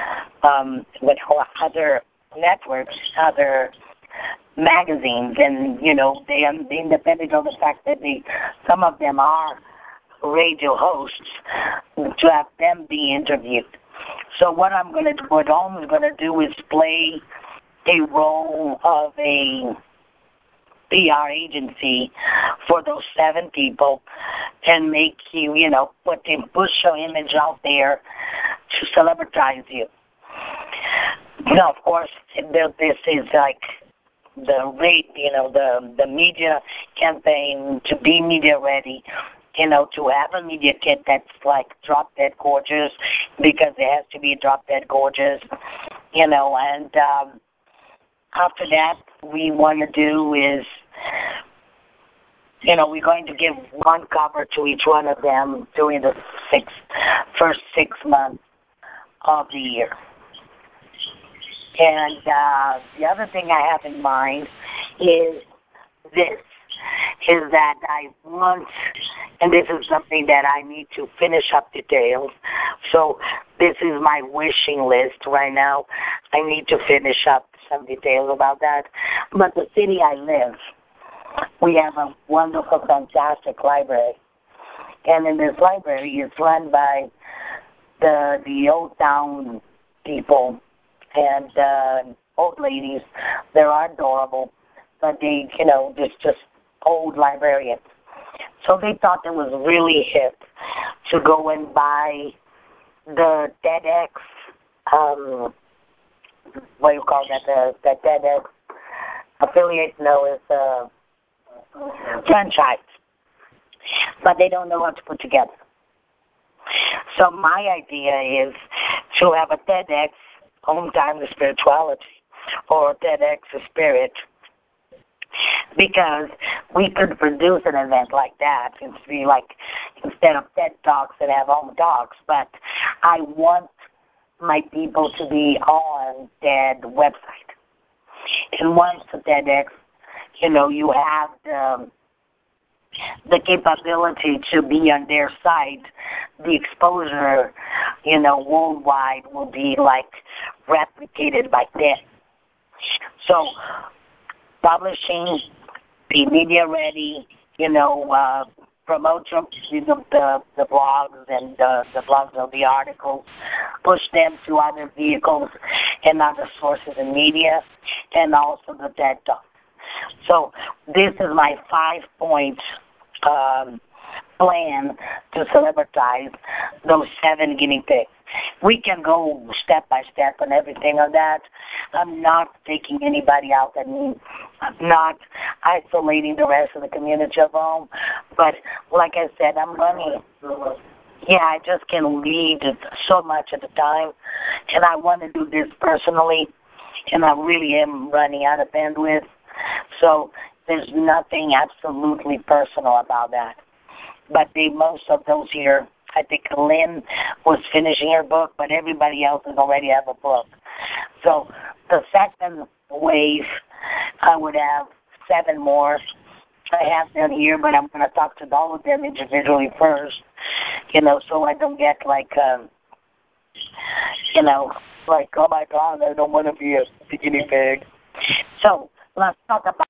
other networks, other magazines, and they are independent of the fact that some of them are radio hosts, to have them be interviewed. So what Home is going to do is play a role of a PR agency for those 7 people and make you, push your image out there to celebritize you. Now, of course, this is like the rate, the media campaign to be media ready, to have a media kit that's like drop dead gorgeous, because it has to be drop dead gorgeous, and after that, we want to do is, we're going to give one cover to each one of them during the first 6 months of the year. And the other thing I have in mind is that I want, and this is something that I need to finish up details. So this is my wishing list right now. I need to finish up some details about that. But the city I live, we have a wonderful, fantastic library. And in this library, it's run by the Old Town people and old ladies. They're adorable, but they, just old librarians. So they thought it was really hip to go and buy the TEDx, what do you call that, the TEDx affiliate, it's franchise. But they don't know what to put together. So my idea is to have a TEDx Home Time to Spirituality, or TEDx Spirit, because we could produce an event like that and be like, instead of TED Talks, and have home talks. But I want my people to be on TED website. And once the TEDx, you have the capability to be on their site, the exposure, worldwide will be like replicated by them. So publishing, be media ready, promote the blogs and the blogs of the articles, push them to other vehicles and other sources in media, and also the TED Talk. So this is my 5-point plan to celebritize those 7 guinea pigs. We can go step by step on everything on that. I'm not taking anybody out. I'm not isolating the rest of the community of home. But like I said, I'm running. I just can lead so much at a time. And I want to do this personally. And I really am running out of bandwidth. So there's nothing absolutely personal about that. But most of those here, I think Lynn was finishing her book, but everybody else has already have a book. So the second wave, I would have 7 more. I have them here, but I'm going to talk to all of them individually first, so I don't get like, oh my God, I don't want to be a guinea pig. So let's talk about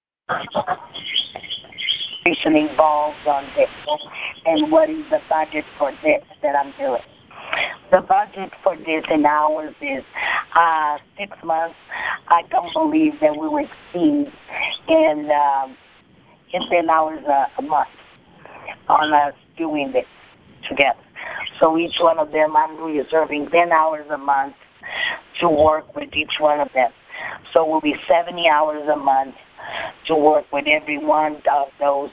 involved on this, and what is the budget for this that I'm doing. The budget for this in hours is 6 months. I don't believe that we will exceed in 10 hours a month on us doing this together. So each one of them, I'm reserving 10 hours a month to work with each one of them. So it will be 70 hours a month to work with every one of those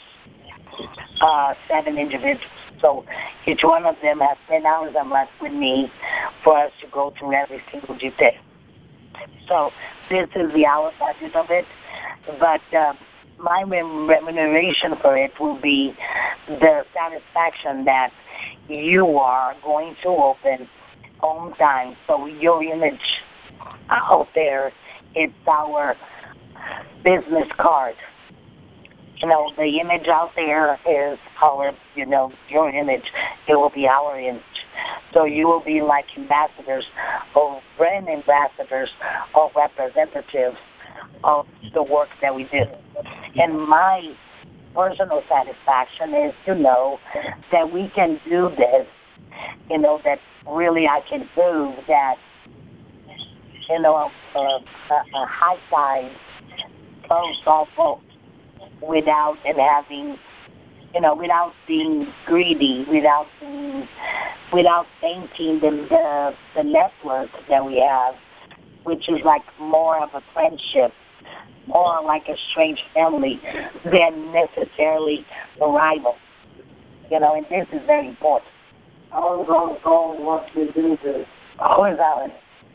7 individuals. So each one of them has 10 hours a month with me for us to go through every single detail. So this is the hour budget of it, but my remuneration for it will be the satisfaction that you are going to open on time. So your image out there, it's our business card. You know, the image out there is our, you know, your image. It will be our image. So you will be like ambassadors or brand ambassadors or representatives of the work that we do. And my personal satisfaction is to know that we can do this, you know, that really I can prove that, you know, a high-side softball without and having, you know, without being greedy, without tainting the network that we have, which is like more of a friendship, more like a strange family than necessarily a rival. You know, and this is very important. Alan's on the phone wants to do this. Who is Alan?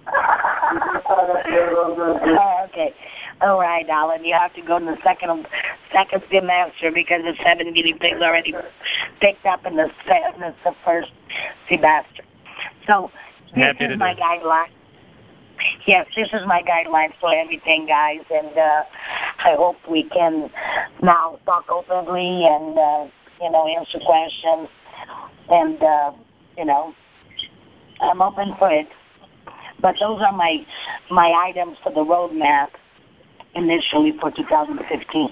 Okay. All right, Alan. You have to go to the second semester because the 7 guinea pigs already picked up in the first semester. So this is my guideline. Yes, this is my guideline for everything, guys, and I hope we can now talk openly and you know, answer questions, and you know, I'm open for it. But those are my items for the roadmap initially for 2015.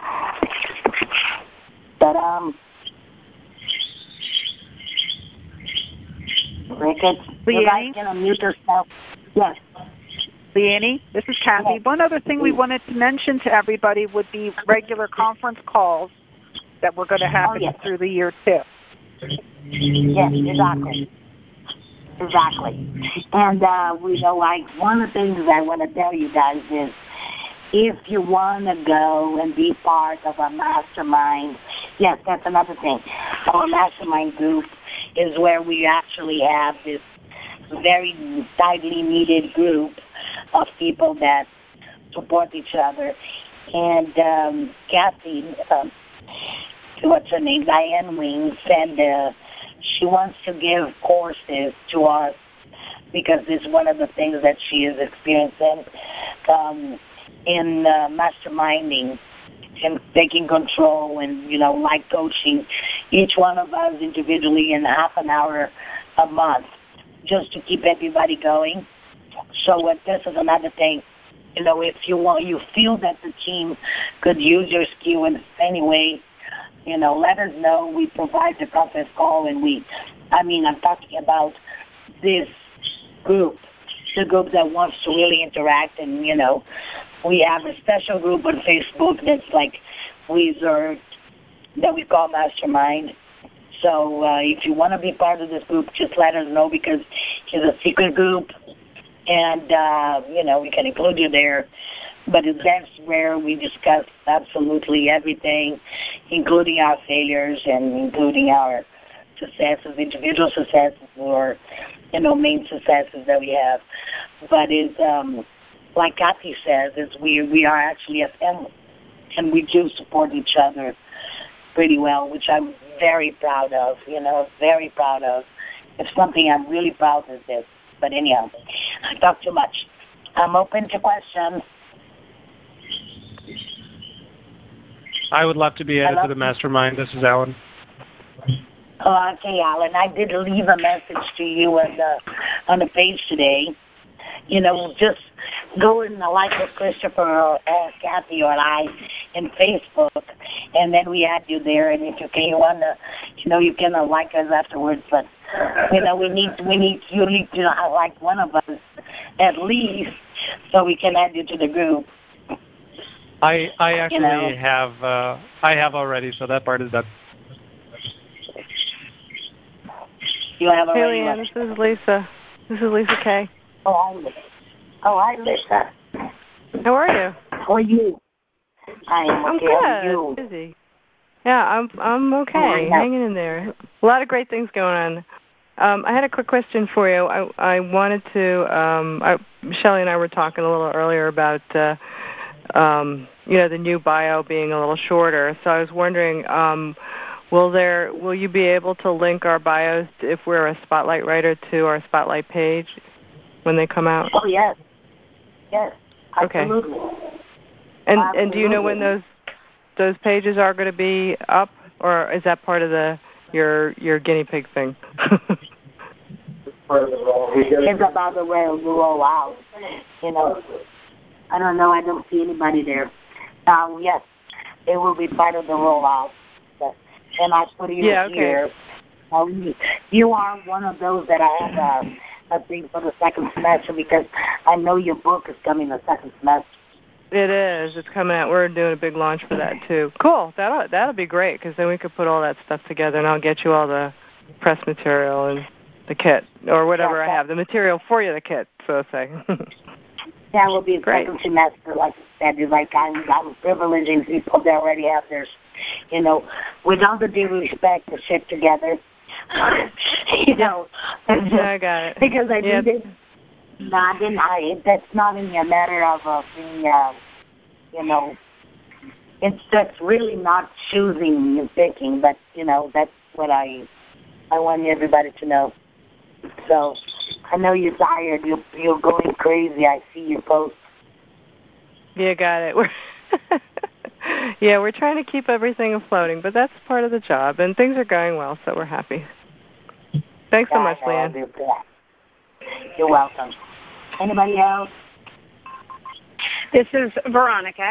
But Ricketts, you guys can unmute yourself. Yes. Leanne, this is Kathy. One other thing we wanted to mention to everybody would be regular conference calls that were going to happen through the year too. Yes, exactly. And we know, like, one of the things I want to tell you guys is, if you want to go and be part of a mastermind, yes, that's another thing. Our mastermind group is where we actually have this very tightly knitted group of people that support each other. And Kathy, what's her name, Diane Wing, said she wants to give courses to us because it's one of the things that she is experiencing in masterminding and taking control and, you know, life coaching each one of us individually in half an hour a month just to keep everybody going. So this is another thing. You know, if you feel that the team could use your skill in any way, you know, let us know. We provide the conference call, and I'm talking about this group, the group that wants to really interact, and, you know, we have a special group on Facebook that's like reserved that we call Mastermind. So if you want to be part of this group, just let us know because it's a secret group, and, you know, we can include you there. But that's where we discuss absolutely everything, including our failures and including our successes, individual successes or, you know, main successes that we have. But it's, like Kathy says, we are actually a family, and we do support each other pretty well, which I'm very proud of, you know, very proud of. It's something I'm really proud of this. But anyhow, I talk too much. I'm open to questions. I would love to be added to the mastermind. This is Alan. Okay, Alan. I did leave a message to you on the page today. You know, just go in the like of Christopher or Kathy or I in Facebook, and then we add you there. And if you can like us afterwards. But you know, you need to like one of us at least, so we can add you to the group. I actually have already, so that part is done. You have already. Leanne, this is Lisa. This is Lisa Kay. Hi, Lisa. How are you? How are you? I'm good. How are you? Busy. Yeah, I'm okay. Hanging in there. A lot of great things going on. I had a quick question for you. I wanted to. Shelley and I were talking a little earlier about the new bio being a little shorter. So I was wondering, will you be able to link our bios if we're a Spotlight writer to our Spotlight page when they come out? Oh yes, absolutely. Okay. And do you know when those pages are going to be up, or is that part of your guinea pig thing? It's about the roll out. I don't know. I don't see anybody there. Yes, it will be part of the rollout. And I put you here. You are one of those that I have a thing for the second semester because I know your book is coming the second semester. It is. It's coming out. We're doing a big launch for that too. Cool. That'll be great because then we could put all that stuff together, and I'll get you all the press material and the kit or whatever I have, the material for you, the kit, so to say. That will be a second semester, like I said. Like I'm privileging people that already have theirs. With all the due respect to sit together. I got it. Because I do this. That's not in a matter of being, that's really not choosing and picking, but, that's what I want everybody to know. So, I know you're tired. You're going crazy. I see your posts. Yeah, got it. We're trying to keep everything afloating, but that's part of the job, and things are going well, so we're happy. Thanks so much, Leanne. You're welcome. Anybody else? This is Veronica.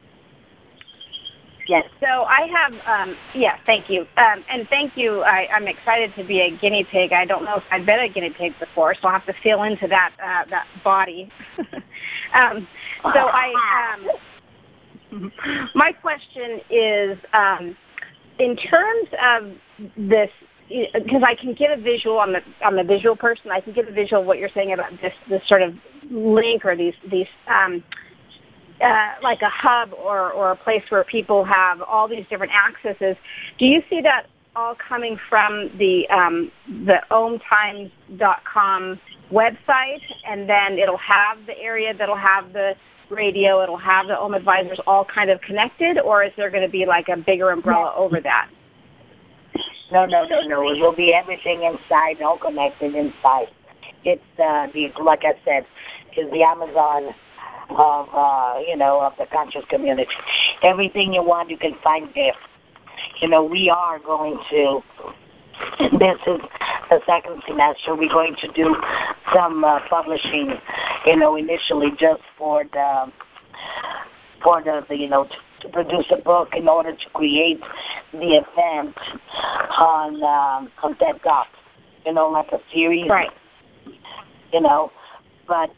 Yes. So I have, thank you. And thank you. I'm excited to be a guinea pig. I don't know if I've been a guinea pig before, so I'll have to feel into that body. My question is, in terms of this, because I can get a visual. I'm a visual person. I can get a visual of what you're saying about this sort of link or these like a hub or a place where people have all these different accesses. Do you see that all coming from the ohmtimes.com website, and then it'll have the area that'll have the radio, it'll have the Ohm Advisors all kind of connected, or is there going to be like a bigger umbrella over that? No. It will be everything inside, all connected inside. It's like I said, is the Amazon of the conscious community. Everything you want, you can find there. We are going to. This is the second semester. We're going to do some publishing, initially just for the to produce a book in order to create the event on TED Talks, like a series. Right. But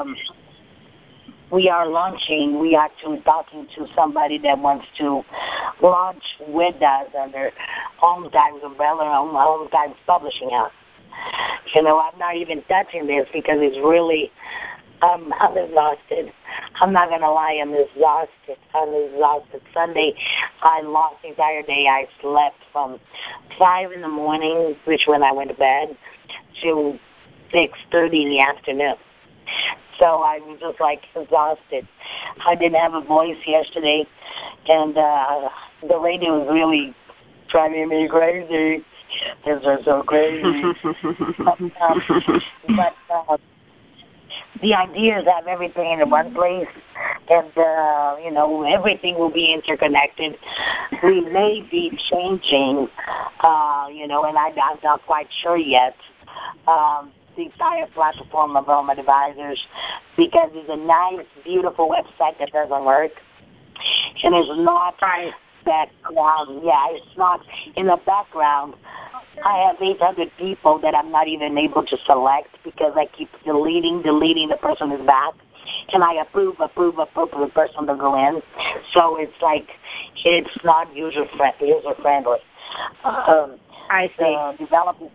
we are launching. We are talking to somebody that wants to launch with us under Home Times umbrella, Home Times Publishing House. I'm not even touching this because it's really, I'm exhausted. I'm not going to lie, I'm exhausted. Sunday, I lost the entire day. I slept from 5 in the morning, which when I went to bed, to 6:30 in the afternoon. So I was just exhausted. I didn't have a voice yesterday, and the radio was really driving me crazy. This is so crazy. but the idea is have everything in one place, and everything will be interconnected. We may be changing, and I'm not quite sure yet. The entire platform of Ohm Advisors, because it's a nice, beautiful website that doesn't work, and it's not background. Yeah, it's not in the background. I have 800 people that I'm not even able to select because I keep deleting. The person is back, and I approve the person to go in. So it's it's not user friendly. I see. Developers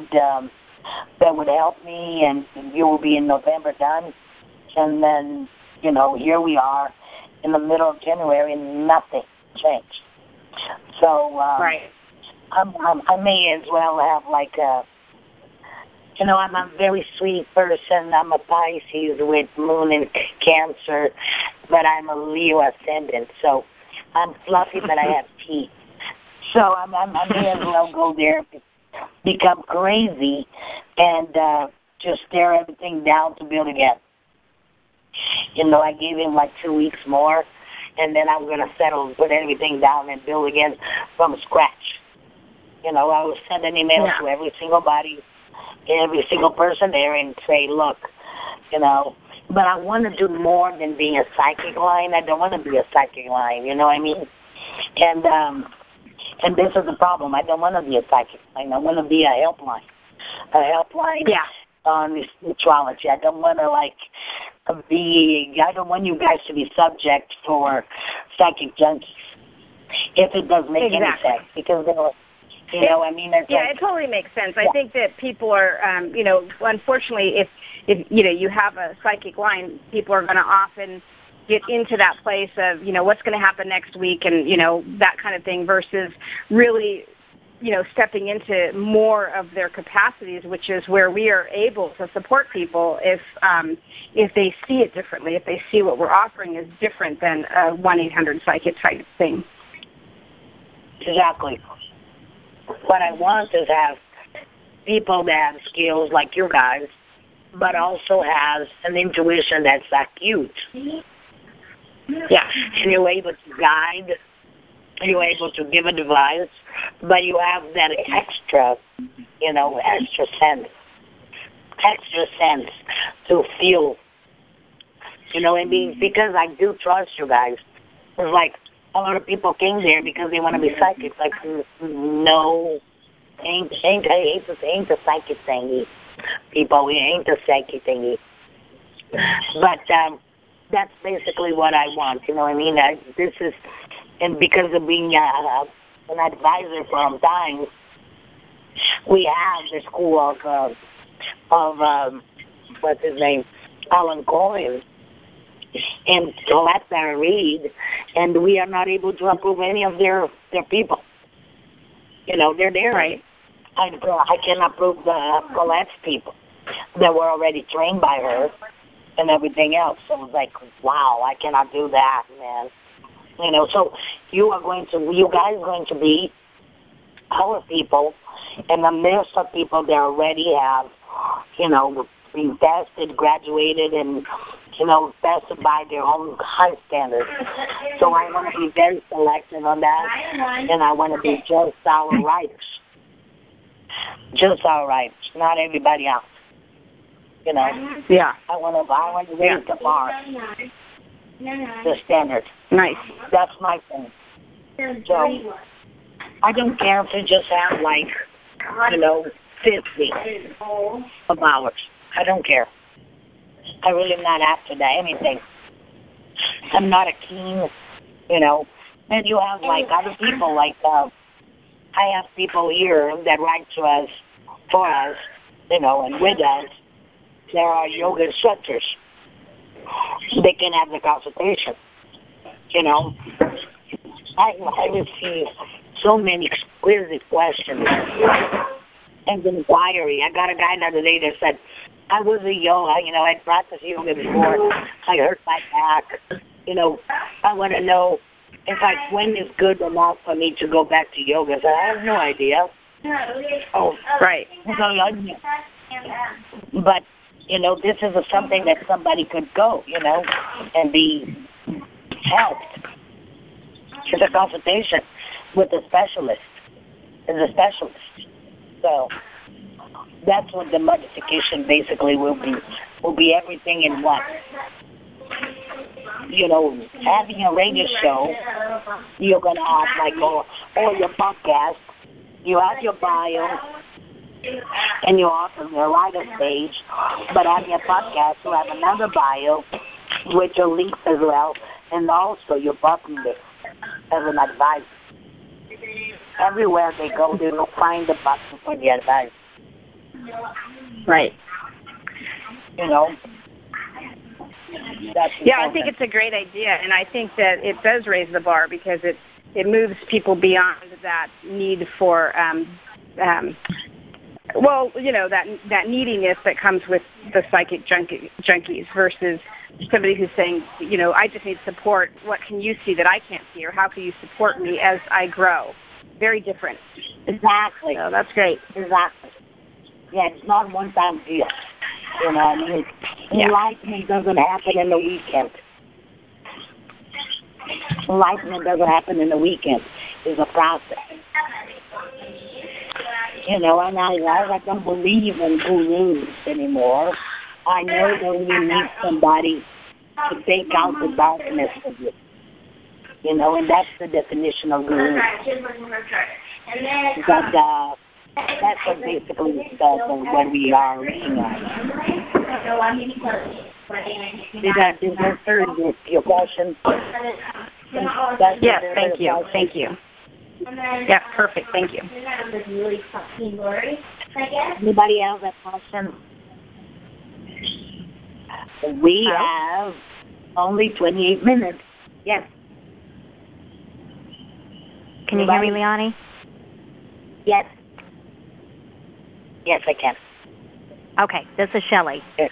that would help me, and you will be in November done, and then You know, here we are in the middle of January and nothing changed. So right. I may as well have like a, you know, I'm a very sweet person. I'm a Pisces with moon in Cancer, but I'm a Leo ascendant. So I'm fluffy, but I have teeth. So I may as well go there, become crazy, and just tear everything down to build again. You know, I gave him like 2 weeks more, and then I'm going to settle, put everything down and build again from scratch. You know, I will send an email to every single body, every single person there and say, look, you know, but I want to do more than being a psychic line. I don't want to be a psychic line, you know what I mean? And this is the problem. I don't want to be a psychic line. I want to be a helpline. A helpline on the spirituality. I don't want to, like, I don't want you guys to be subject for psychic junkies, if it does make any sense. Because, you know, I mean, it totally makes sense. I think that people are, you know, unfortunately, if you know, you have a psychic line, people are going to often get into that place of, you know, what's going to happen next week and, you know, that kind of thing versus really, you know, stepping into more of their capacities, which is where we are able to support people if they see it differently, if they see what we're offering is different than a 1-800-PSYCHIC type thing. Exactly. What I want is have people that have skills like you guys, but also has an intuition that's acute. Yeah, and you're able to guide, you're able to give advice, but you have that extra, you know, extra sense to feel, you know, and because I do trust you guys. It's like a lot of people came there because they want to be psychics. Like, no, ain't a psychic thingy. People, we ain't a psychic thingy. But that's basically what I want. You know what I mean? This is, and because of being an advisor for times, we have the school of what's his name, Alan Cohen, and Colette Reed, and we are not able to approve any of their people. You know, they're there. Right. I can approve the Colette's people that were already trained by her and everything else. So it was like, wow, I cannot do that, man. You know, so you guys are going to be our people, and the list of people that already have, you know, been tested, graduated, and, you know, tested by their own high standards. So I want to be very selective on that, and I want to be just our writers. Just our writers, not everybody else. You know? Yeah. I want to raise the bar. The standard. Nice. That's my thing. So I don't care if you just have like, you know, 50 of hours. I don't care. I really am not after that anything. I'm not a keen, you know. And you have like other people like I have people here that write to us, for us, you know, and with us. There are yoga instructors. They can have the consultation. You know, I receive so many exquisite questions and inquiry. I got a guy the other day that said, I was a yoga, you know, I'd practiced yoga before. I hurt my back. You know, I want to know if when is good enough for me to go back to yoga. So I have no idea. Oh, right. But, you know, this is something that somebody could go, you know, and be helped. It's a consultation with a specialist. So that's what the modification basically will be. Will be everything in one. You know, having a radio show, you're going to have like all your podcasts. You have your bio, and you're also your writer stage, but on your podcast you have another bio with your links as well, and also your button list as an advisor. Everywhere they go, they will find the button for the advice. Right. You know, I think it's a great idea, and I think that it does raise the bar because it moves people beyond that need for that neediness that comes with the psychic junkies versus somebody who's saying, I just need support. What can you see that I can't see, or how can you support me as I grow? Very different. Exactly. So that's great. Exactly. Yeah, it's not one-time deal. You know what I mean? Enlightenment doesn't happen in the weekend. Enlightenment doesn't happen in the weekend. It's a process. And I don't believe in gurus anymore. I know that we need somebody to take out the darkness of you. And that's the definition of guru. That's what basically it says when we are reading it. Did that answer your question? Yes, thank you. Thank you. Yeah, perfect. Thank you. Anybody else have questions? We have only 28 minutes. Yes. Can you hear me, Leonie? Yes. Yes, I can. Okay, this is Shelley. Yes.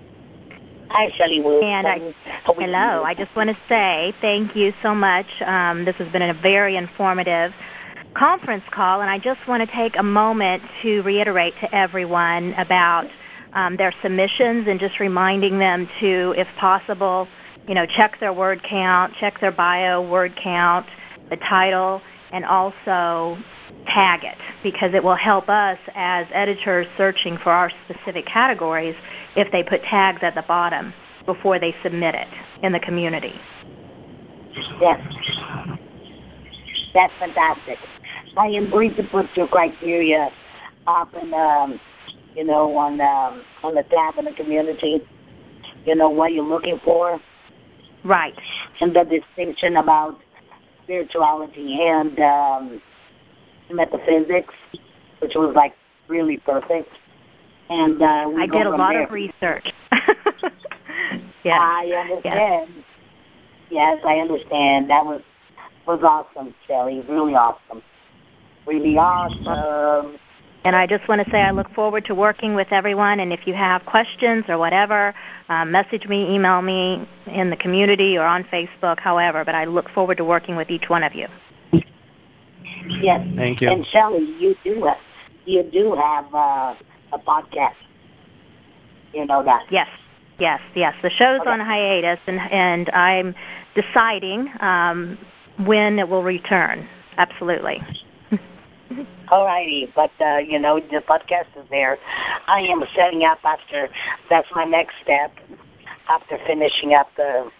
Hi, Shelley. Hello. I just want to say thank you so much. This has been a very informative conference call, and I just want to take a moment to reiterate to everyone about their submissions and just reminding them to, if possible, check their word count, check their bio word count, the title, and also tag it, because it will help us as editors searching for our specific categories if they put tags at the bottom before they submit it in the community. Yes. That's fantastic. I am going to put your criteria up in, on the tab in the community, what you're looking for. Right. And the distinction about spirituality and metaphysics, which was really perfect. And I did a lot of research. Yes. I understand. Yes, I understand. That was awesome, Shelley. Really awesome. Really awesome. And I just want to say I look forward to working with everyone, and if you have questions or whatever, message me, email me in the community or on Facebook, however, but I look forward to working with each one of you. Yes. Thank you. And Shelley, you do have a podcast. You know that. Yes. The show's on hiatus, and I'm deciding when it will return. Absolutely. All righty, but the podcast is there. I am setting up that's my next step after finishing up the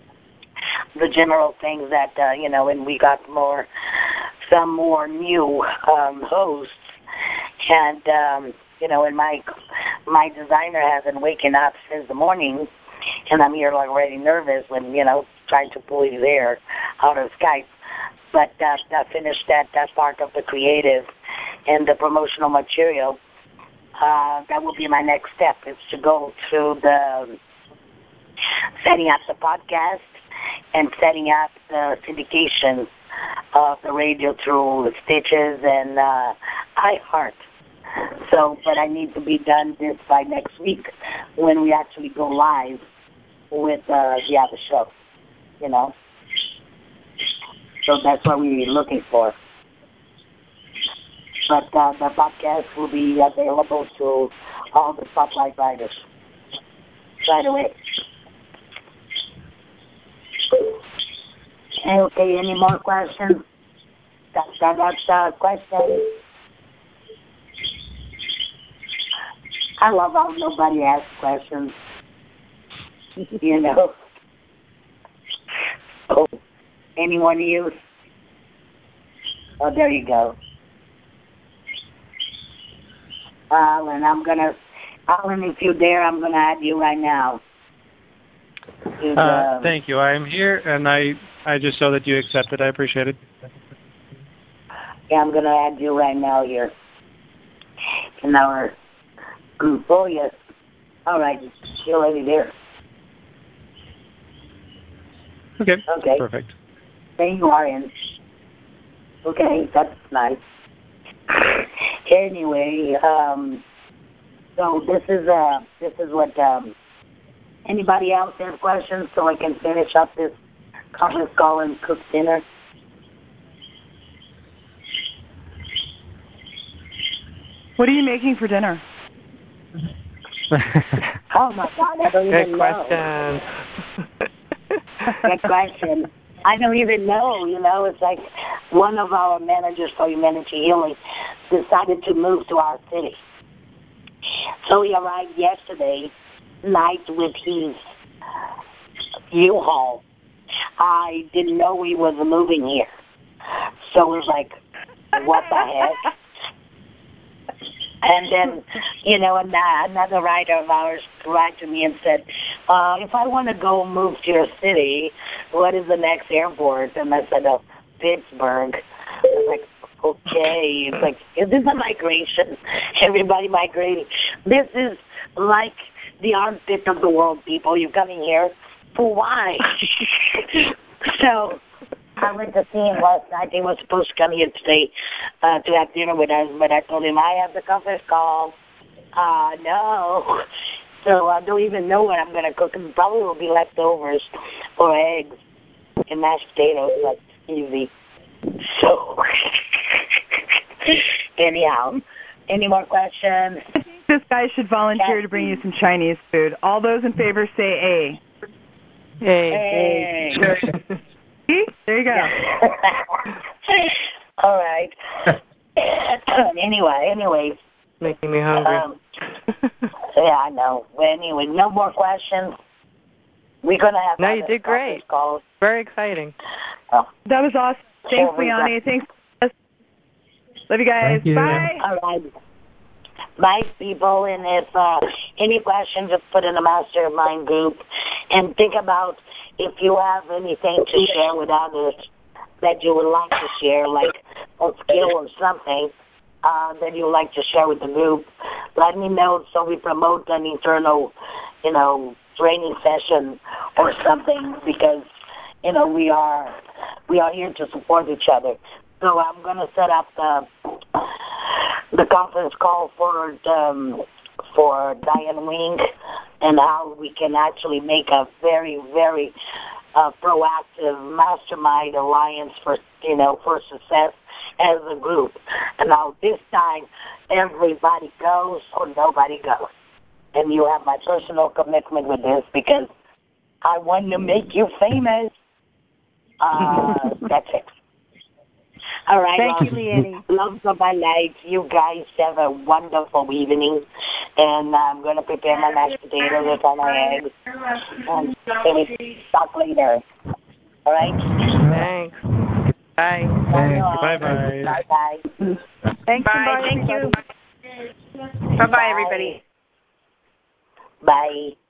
general things that and we got some more new hosts, and and my designer hasn't waken up since the morning, and I'm here already nervous when trying to pull his hair out of Skype. But I finished that part of the creative and the promotional material. That will be my next step, is to go through the setting up the podcast and setting up the syndication of the radio through Stitches and iHeart. So, but I need to be done this by next week when we actually go live with the show, So that's what we're looking for. But the podcast will be available to all the Spotlight writers right away. Okay, any more questions? That's question. I love how nobody asks questions. Oh, anyone use? Oh, there you go. Alan, if you're there, I'm gonna add you right now. Thank you. I am here, and I just saw that you accepted. I appreciate it. Yeah, I'm gonna add you right now here in our group. Oh yes. All right, you're already there. Okay. Okay. Perfect. There you are in. Okay, that's nice. Anyway, so this is what anybody else have questions so I can finish up this conference call and cook dinner? What are you making for dinner? Oh my God, I don't even know. Good question. I don't even know. It's like one of our managers for Humanity Healing decided to move to our city. So he arrived yesterday night with his U-Haul. I didn't know he was moving here. So it was like, what the heck? And then, another writer of ours wrote to me and said, if I want to go move to your city, what is the next airport? And I said, Pittsburgh. I was like, okay. It's like, is this a migration? Everybody migrating. This is like the armpit of the world, people. You're coming here for why? So I went to see him last night. He was supposed to come here today to have dinner with us, but I told him I have the conference call. No. So I don't even know what I'm going to cook. It probably will be leftovers or eggs and mashed potatoes. That's easy. So, anyhow, any more questions? I think this guy should volunteer to bring you some Chinese food. All those in favor say A. Hey. See? There you go. All right. Anyway. Making me hungry. Yeah, I know. Well, anyway, no more questions. We're going to have... No, you did great. Calls. Very exciting. Oh. That was awesome. Thanks, Leonie. Thanks. Love you guys. Thank you. Bye. All right. Bye, people. And if any questions, just put in the mastermind group. And think about if you have anything to share with others that you would like to share, like a skill or something that you would like to share with the group. Let me know so we promote an internal, training session or something because, we are here to support each other. So I'm going to set up the conference call for Diane Wing and how we can actually make a very, very proactive mastermind alliance for success as a group. And now this time, everybody goes or nobody goes. And you have my personal commitment with this because I want to make you famous. That's it. All right. Thank you, Leonie. Loves of my life. You guys have a wonderful evening. And I'm going to prepare my mashed potatoes with all my eggs. And we'll talk later. All right? Thanks. Bye. Bye-bye. Bye-bye. Thanks. Bye. Thank you. Bye-bye, everybody. Bye.